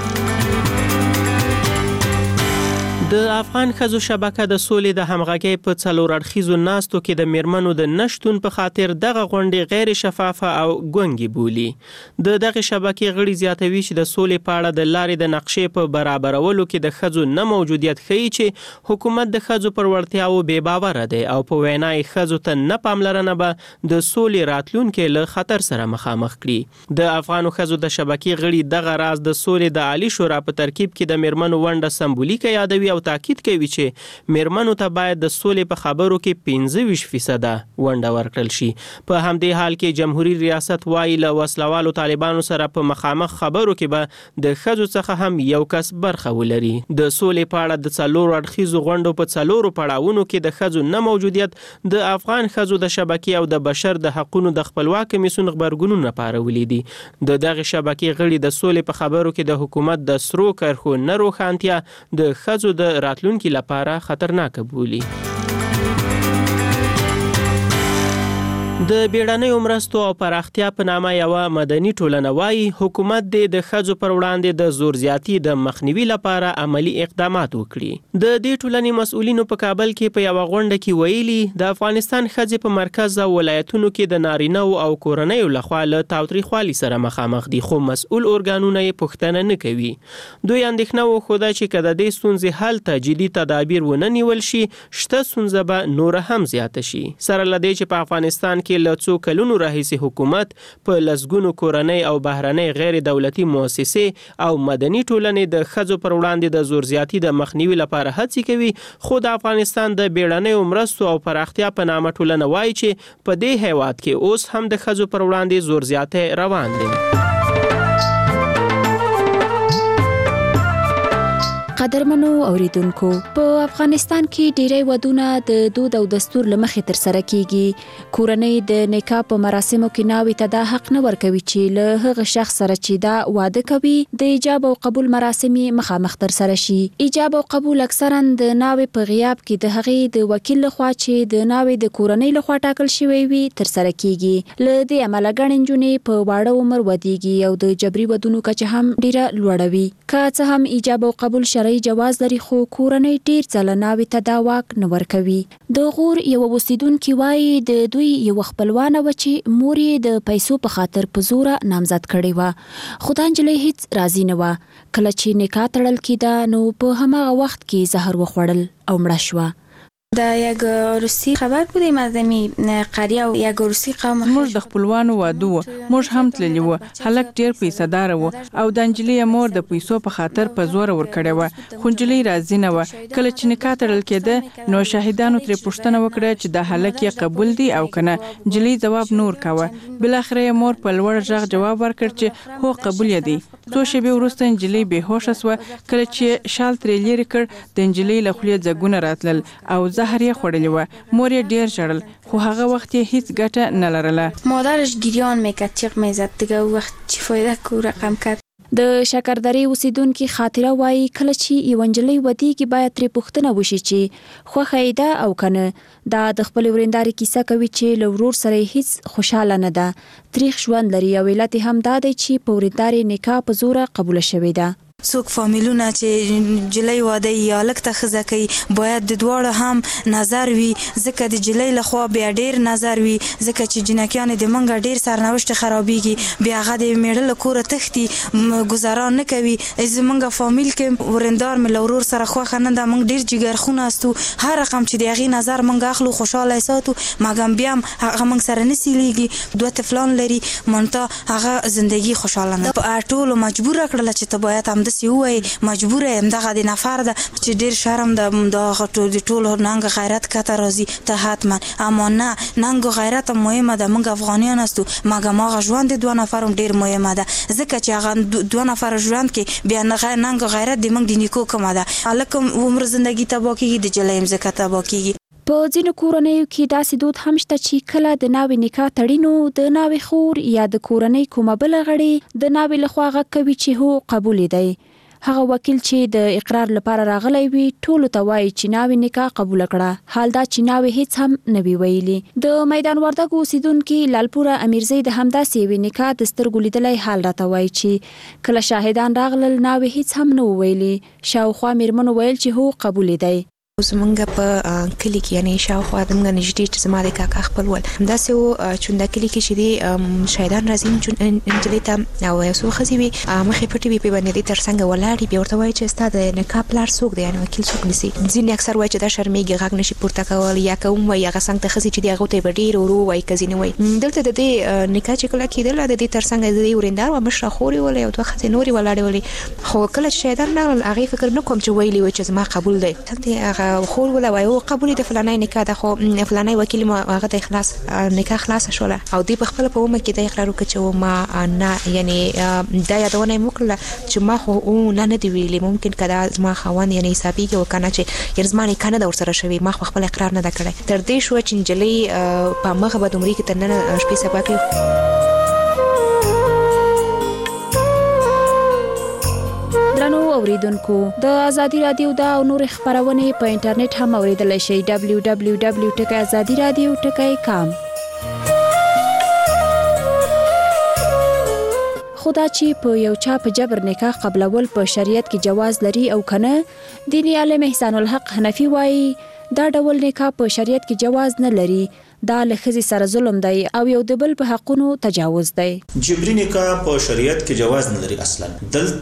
د افغان ښځو شبکه د سولې د همغږۍ په څلور اړخیزو ناستو کې د میرمنو د نشتون په خاطر دغه غونډې غیر شفافه او ګونګې بولي. د دغه شبکې غړي زیاتوي چې د سولې په اړه د لارې د نقشې په برابرولو کې د ښځو نه موجودیت ښیي چې حکومت د ښځو پر وړتیاو بې باوره دی او په وینا یې ښځو ته نه پاملرنه به د سولې راتلونکې له خطر سره مخامخ کړي. د افغانو ښځو د شبکې غړي دغه راز د سولې د عالی شورا په ترکیب کې د میرمنو ونډه سمبولیکه یادوي او تاکید کوي چې میرمنو ته باید د سولې په خبرو کې پنځه ویشت فیصده ونډه ورکړل شي. په همدې حال کې جمهوریت ریاست وایي له وسلوالو طالبانو سره په مخامخ خبرو کې به د ښځو څخه هم یو کس برخه ولري. د سولې په اړه د څلورو اړخیزو غونډو په څلورو پړاوونو کې د ښځو نه موجودیت د افغان ښځو د شبکې او د بشر د حقوقو د خپلواک کمیسیون غبرګونونه پارولي دي. د دغه شبکې غړي د سولې په خبرو کې د حکومت د سرو کرښو نه روښانتیا د ښځو د راتلونکي لپاره خطرناک بولي. د بیړنیو مرستو او پراختیا په نامه یوه مدني ټولنه وایي حکومت دې د ښځو پر وړاندې د زور زیاتي د مخنیوي لپاره عملی اقدامات وکړي. د دې ټولنې مسؤلینو په کابل کې په یوه غونډه کې ویلي د افغانستان ښځې په مرکز او ولایتونو کې د نارینه‌و او کورنیو لخوا له تاوتریخوالي سره مخامخ دي خو مسؤل ارګانونه یې پوښتنه نه کوي. دوی اندېښنه وښوده چې که د دې ستونزې حل ته جدي تدابیر ونه نیول شي شته ستونزه به نوره هم زیاته شي. سره له دې چې په افغانستان کې له څو کلونو راهیسې حکومت په لسګونو کورنۍ او بهرنۍ غیر دولتي مؤسسې او مدني ټولنې د ښځو پر وړاندې د زور زیاتي د مخنیوي لپاره هڅې کوي خو د افغانستان د بیړنیو مرستو او پراختیا په نامه ټولنه وایي چې په دې هیواد کې اوس هم د ښځو پر وړاندې زور زیاتی روان دی. قدرمنو اوریدونکو په افغانستان کې ډیری ودونه د دود او دستور لمخې تر سره کیږي. کورنۍ د نکاح په مراسمو کې ناوې ته دا حق نه ورکوي چې له هغه شخص سره چې دا واده کوي د ایجاب او قبول مراسم مخامخ تر سره شي. ایجاب او قبول اکثرا د ناوې په غیاب کې د هغې د وکیل لخوا چې د ناوې د کورنۍ لخوا ټاکل شوی وي تر سره کیږي. له دې امله ګڼې نجونې په واړه عمر ودیږي او د جبري ودونو کچه هم ډیره لوړه وي. که څه هم ایجاب او قبول شرعي جواز لري خو کورنۍ ډیر ځله ناوې ته دا واک نه ورکوي. د غور یو اوسیدونکي وایي د دوی یو خپلوانه و چې مور یې د پیسو په خاطر په زوره نامزد کړې وه خو دا نجلۍ هیڅ راضي نه وه. کله چې نکاح تړل کېده نو په هماغه وخت کې زهر وخوړل او مړه شوه. در یک روسی خبر بودیم از می قریه و یک روسی قوم موږ د خپلوانو واده و موږ هم تللی و هلک ډیر پیسه‌دار و او د انجلۍ مور د پیسو په خاطر په زور ور کړې و خو انجلۍ راضي نه و. کله چې نکاح تړل کېده نو شاهدانو ترې پوښتنه وکړه چې د هلک یې قبول دی او کنه. انجلۍ جواب نور کاوه. بل اخر مور په لوړ ژغ جواب ورکړ چې هو قبول دی. څو شېبې وروسته انجلۍ بېهوشه شوه. کله چې شال ترې لرې کړ د انجلۍ له خولې ځګونه راتلل او زهر یې خوړلی و. مور یې ډیر ژړل خو هغه وخت یې هیڅ ګټه نه لرله. مادرش گریان میکرد جیغ میزد دیگه او وقت چی فایده کو رقم کرد. د شکردرې اوسیدونکو خاطره وایي کله چې یو نجلۍ ودیږي باید ترې پوښتنه وشي چې خوښه یې ده او کنه. دا د خپل ورنداري کیسه کوي چې له ورور سره هیڅ خوشاله نه ده، تریخ ژوند لري او علت هم دا دی چې په ورنداري نکاح په زوره قبول شوې ده. څوک فامیلونه چې جلۍ واده یا لک ته خزه کوي باید د دواړو هم نظر وي، ځکه د جلۍ لخوا بیا ډیر نظر وي، ځکه چې جنکیان د منګه ډیر سرنوشت خرابېږي، بیا هغه د میړه له کوره تښتي ګزاران نه کوي. زمونږ فامیل کې ورندار مې له ورور سره خوښه نه ده، موږ ډیر جګرخونه استو، هر رقم چې د هغې نظر موږ اخلو خوشحاله ساتو، مګم بیا هم هغه موږ سره نه سیلیږي، دوه طفلان لري، منتها هغه زندگی خوشحاله نه. په ټولو مجبوره کړله چې ته باید هم داسې ووایي، مجبوره یم دغه د نفر ده چې ډېر شرم ده د ټولو ننګ غیرت کته راځي ته حتما، اما نه ننګ غیرت هم مهمه ده، موږ افغانیان استو، مګم هغه ژوند د دوه نفر هم ډېر مهمه ده، ځکه چې هغه دوه نفر ژوند کې بیا ننګ غیرت د موږ د نیکو کومه ده. هلک عمر زندګي تباه کېږي، د جلۍ هم ځکه تباه کېږي. په ځینو کورنیو کې داسې دود هم شته چې کله د ناوې نکاح تړي نو د ناوې خور یا د کورنۍ کومه بله غړي د ناوې لخوا غږ کوي چې هو قبول دی. هغه وکیل چې د اقرار لپاره راغلی وي ټولو ته وایي چې ناوې نکاح قبول کړه، حال دا چې ناوې هیڅ هم نه وي ویلي. د میدان وردګو اوسیدونکي لالپوره امیرزی د همداسې یوې نکاح د سترګو لیدلی حال راته وایي چې کله شاهدان راغلل ناوې هیڅ هم نه ویلي، شاوخوا میرمنو ویل چې هو قبول دی. زمونږ په کلی کې یعنی شاوخوا زمونږ نږدې چې زما د کاکا خپلول همداسې و چې د کلی کې چې دی شاهدان راځي نجلۍ ته او یو څو ښځې وي مخې پټې وي، پې باندې دی تر څنګه ولاړې، بیا ورته وایي چې ستا د نکاح پلار څوک دی، یعنې وکیل څوک نیسي. ځینې اکثر وایي چې دا شرمېږي غږ نشي پورته کول، یا که وم وایي هغه څنګ ته ښځې چې دي هغو ته یې به ډېر ورو وایي که ځینې وایي. دلته د دې نکاح چې کله کېدله د دې تر څنګه د دې ورېندار وه مشره خور یې ولې او دوه ښځې نورې ولاړې ولې، خو کله چې شاهدان راغلل هغې فکر نه کوم چې ویلي وي چې زما قبول دی. هغه خور وله وایي او قبول د فلانای نکاح ده، خو فلانای وکیل ما هغه د اخلاص نکاح خلاص شوله او دی په خپل په ومه کې د اقرار وکړ چې ما نه یعنی دا یادونه یې وکړله چې ما خو نه نه دی ویلي، ممکن که دا زما خاوند یعنی حسابېږي او که نه چې یعنې زما نکاح نه ده ورسره شوې، ما خو خپل اقرار نه ده کړی. تر دې شوه چې نجلۍ په مخه به دومرې کې تر ننه شپې سبا کړي. درنو اوریدونکو د ازادي رادیو دا او نور خبرونه په انټرنیټ هم اوریدلای شئ دبلیو دبلیو دبلیو ډاٹ ازادي رادیو ډاٹ کام. خدا چې په یو چا په جبر نکاح قبلول په شریعت کې جواز لري او کنه، دینی عالم احسان الحق حنفي وایي دا ډول نکاح په شریعت کې جواز نه لري، دا له ښځې سره ظلم دی او یو د بل په حقونو تجاوز دی. جبري نکاح په شریعت کې جواز نه لري اصلا،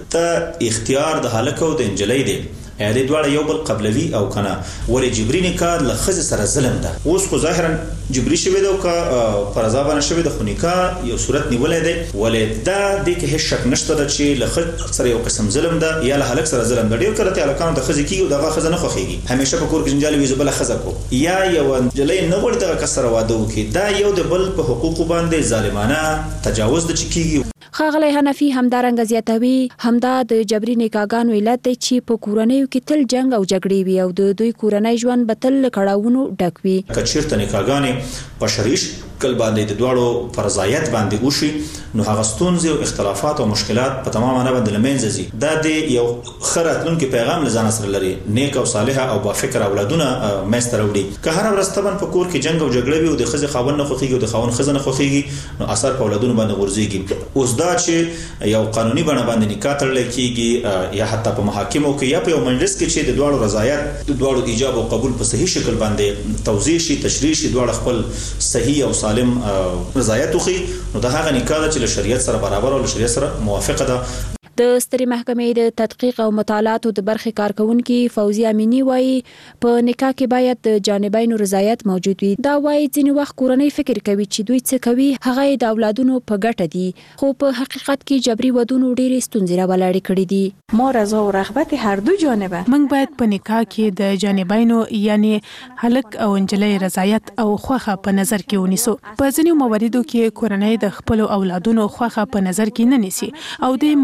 دلته اختیار د هلک او د نجلۍ دی، یا د دواړه یو بل قبلوي او کنه. ولې جبري نکاح له ښځې سره ظلم ده، اوس خو ظاهرا جبري شوی ده او که په رضا باندې شوی ده، خو نکاح یو صورت نیولی دی. ولې دا دې کې هېڅ شک نشته ده چې له ښځې سره یو قسم ظلم ده یا له هلک سره ظلم ده. ډېر کله ته هلکانو ته ښځې کېږي او دغه ښځه نه خوښېږي، همیشه په کور کې جنجال وي زه بله ښځه کوم، یا یوه نجلۍ نه غواړي دغه کس سره واده وکړي. دا یو د بل په حقوقو باندې ظالمانه تجاوز ده چې کېږي. ښاغلی حنفي همدارنګه زیاتوي همدا د جبري نکاحګانو علت دی چې په کورنیو کې تل جنګ او جګړې وي او د دوی کورنی ژوند به تل له کړاوونو ډک وي. که چېرته نکاحګانې په شرعي شکل باندې د دواړو په رضایت باندې وشي نو هغه ستونزې او اختلافات او مشکلات په تمامه معنی باندې له منځه ځي. دا د یو ښه راتلونکي پیغام له ځانه سره لري، نیک او صالحه او بافکره اولادونه منځته راوړي. که هره ورځ طبعا په کور کې جنګ او جګړه وي او د ښځې خاوند نه خوښېږي او د خاوند ښځه نه خوښېږي نو اثر په اولادونو باندې غورځېږي. اوس دا چې یو قانوني بڼه باندې نکاح تړلی کېږي یا حتی په محاکمو کې یا په یو مجلس کې چې د دواړو رضایت د دواړو ایجاب او قبول په صحیح شکل باندې توضیح شي، تشریح شي، دواړه خپل صحیح او سالم رضایت وخی، نو دا هغه نکاح ده چې له شریعت سره برابر او له شریعت سره موافقه ده. د سترې محکمې د تدقیق او مطالعاتو د برخې کارکونکي فوزي امینی وایي په نکاح کې باید د جانبینو رضایت موجود وي. دا وایي ځینې وخت کورنۍ فکر کوي چې دوی څه کوي هغه د اولادونو په ګټه دي، خو په حقیقت کې جبري ودونو ډېرې ستونزې راولاړې کړي دي. ما رضا او رغبت هر دو جانبه. موږ باید په نکاح کې د جانبینو یعنی هلک او نجلۍ رضایت او خوښه په نظر کې ونیسو. په ځینو مواردو کې کورنۍ د خپل اولادونو خوښه په نظر کې نه نیسي او د موضوع ته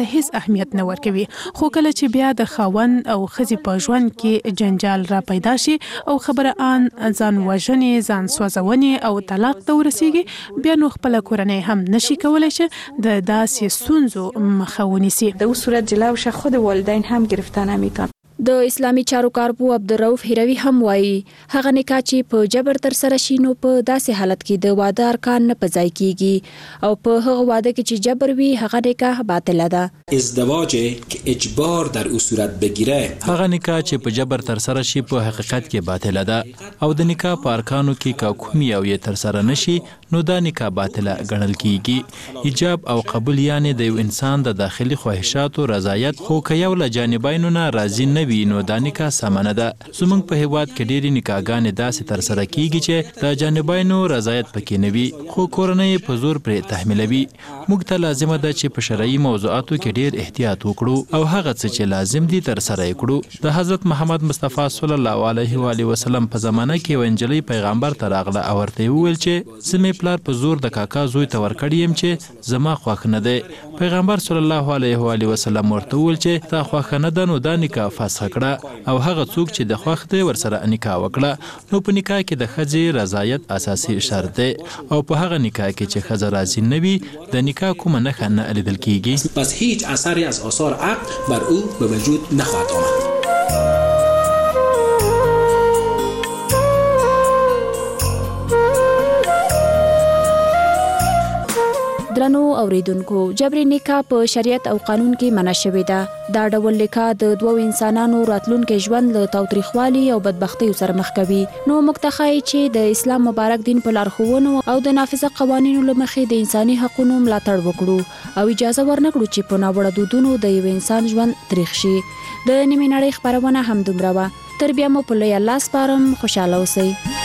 ته هیڅ اهمیت نه ورکوي. خو کله چې بیا د خاوند او ښځې په ژوند کې جنجال را پیدا شي او خبره ان ځان وژنې، ځان سوځونې او طلاق ته ورسیږي، بیا نو خپل کورنۍ هم نشي کولای چې د داسې ستونزو مخه ونیسي. در اون صورت جلوش خود والدین هم گرفتن نمیکنن. د اسلامي چارو کارپو عبدالرؤف هیروي هم وایي هغه نکاح چې په جبر تر سره شي نو په داسې حالت کې د واده ارکان نه پځای کیږي او په هغه واده کې چې جبر وي هغه نکاح باطله ده. ازدواج که اجبار در او صورت بگیره، هغه نکاح چې په جبر تر سره شي په حقیقت کې باطله ده او د نکاح په ارکانو کې کا کوم یو یې تر سره نشي نو دا نکاح باطله ګڼل کیږي. ایجاب او قبول یعنی د یو انسان د داخلي خواهشاتو رضایت، خو که یو له جانبینو نه راضي نه وي نو دا نکاح سمه نه ده. زموږ په هیواد کې ډېرې نکاحګانې داسې تر سره کیږي چې د جانبینو رضایت پکې نه وي خو کورنۍ په زور پرې تحمیلوي. موږ ته لازمه ده چې په شرعي موضوعاتو کې ډېر احتیاط وکړو او هغه څه چې لازم دي تر سره یې کړو. د حضرت محمد مصطفی صلی الله علیه و آله وسلم په زمانه کې یو نجلۍ پیغمبر ته راغله او ورته وویل چې زمې پلار په زور د کاکا زوی ته ورکړی یم چې زما خوښ نه دی. پیغمبر صلی الله علیه و آله وسلم ورته وویل چې تا خوښ نه ده نو دا نکاح فسخ کړه او هغه څوک چې د خوښ دی ورسره نکاح وکړه. نو په نکاح کې د ښځې رضایت اساسي شرط دی او په هغه نکاح کې چې ښځه راضي نه وي د نکاح کومه نښه نه لیدل کیږي. پس هیچ اثری از آثار عقد بر او به وجود نخواهد آمد. درنو اوریدونکو، جبر نکاح په شریعت او قانون کې منع شوې ده. دا ډول نکاح د دوو انسانانو راتلونکي ژوند له تاوتریخوالي او بدبختۍ سره مخ کوي. نو موږ ته ښایي چې د اسلام مبارک دین په لارښوونو او د نافذه قوانینو له مخې د انساني حقوقو ملاتړ وکړو او اجازه ورنکړو چې په ناوړه دودونو د یو انسان ژوند تریخ شي. د نیمې نړۍ خبرونه هم دومره وه. تر بیا مو په لوی الله سپارم. خوشحاله اوسئ.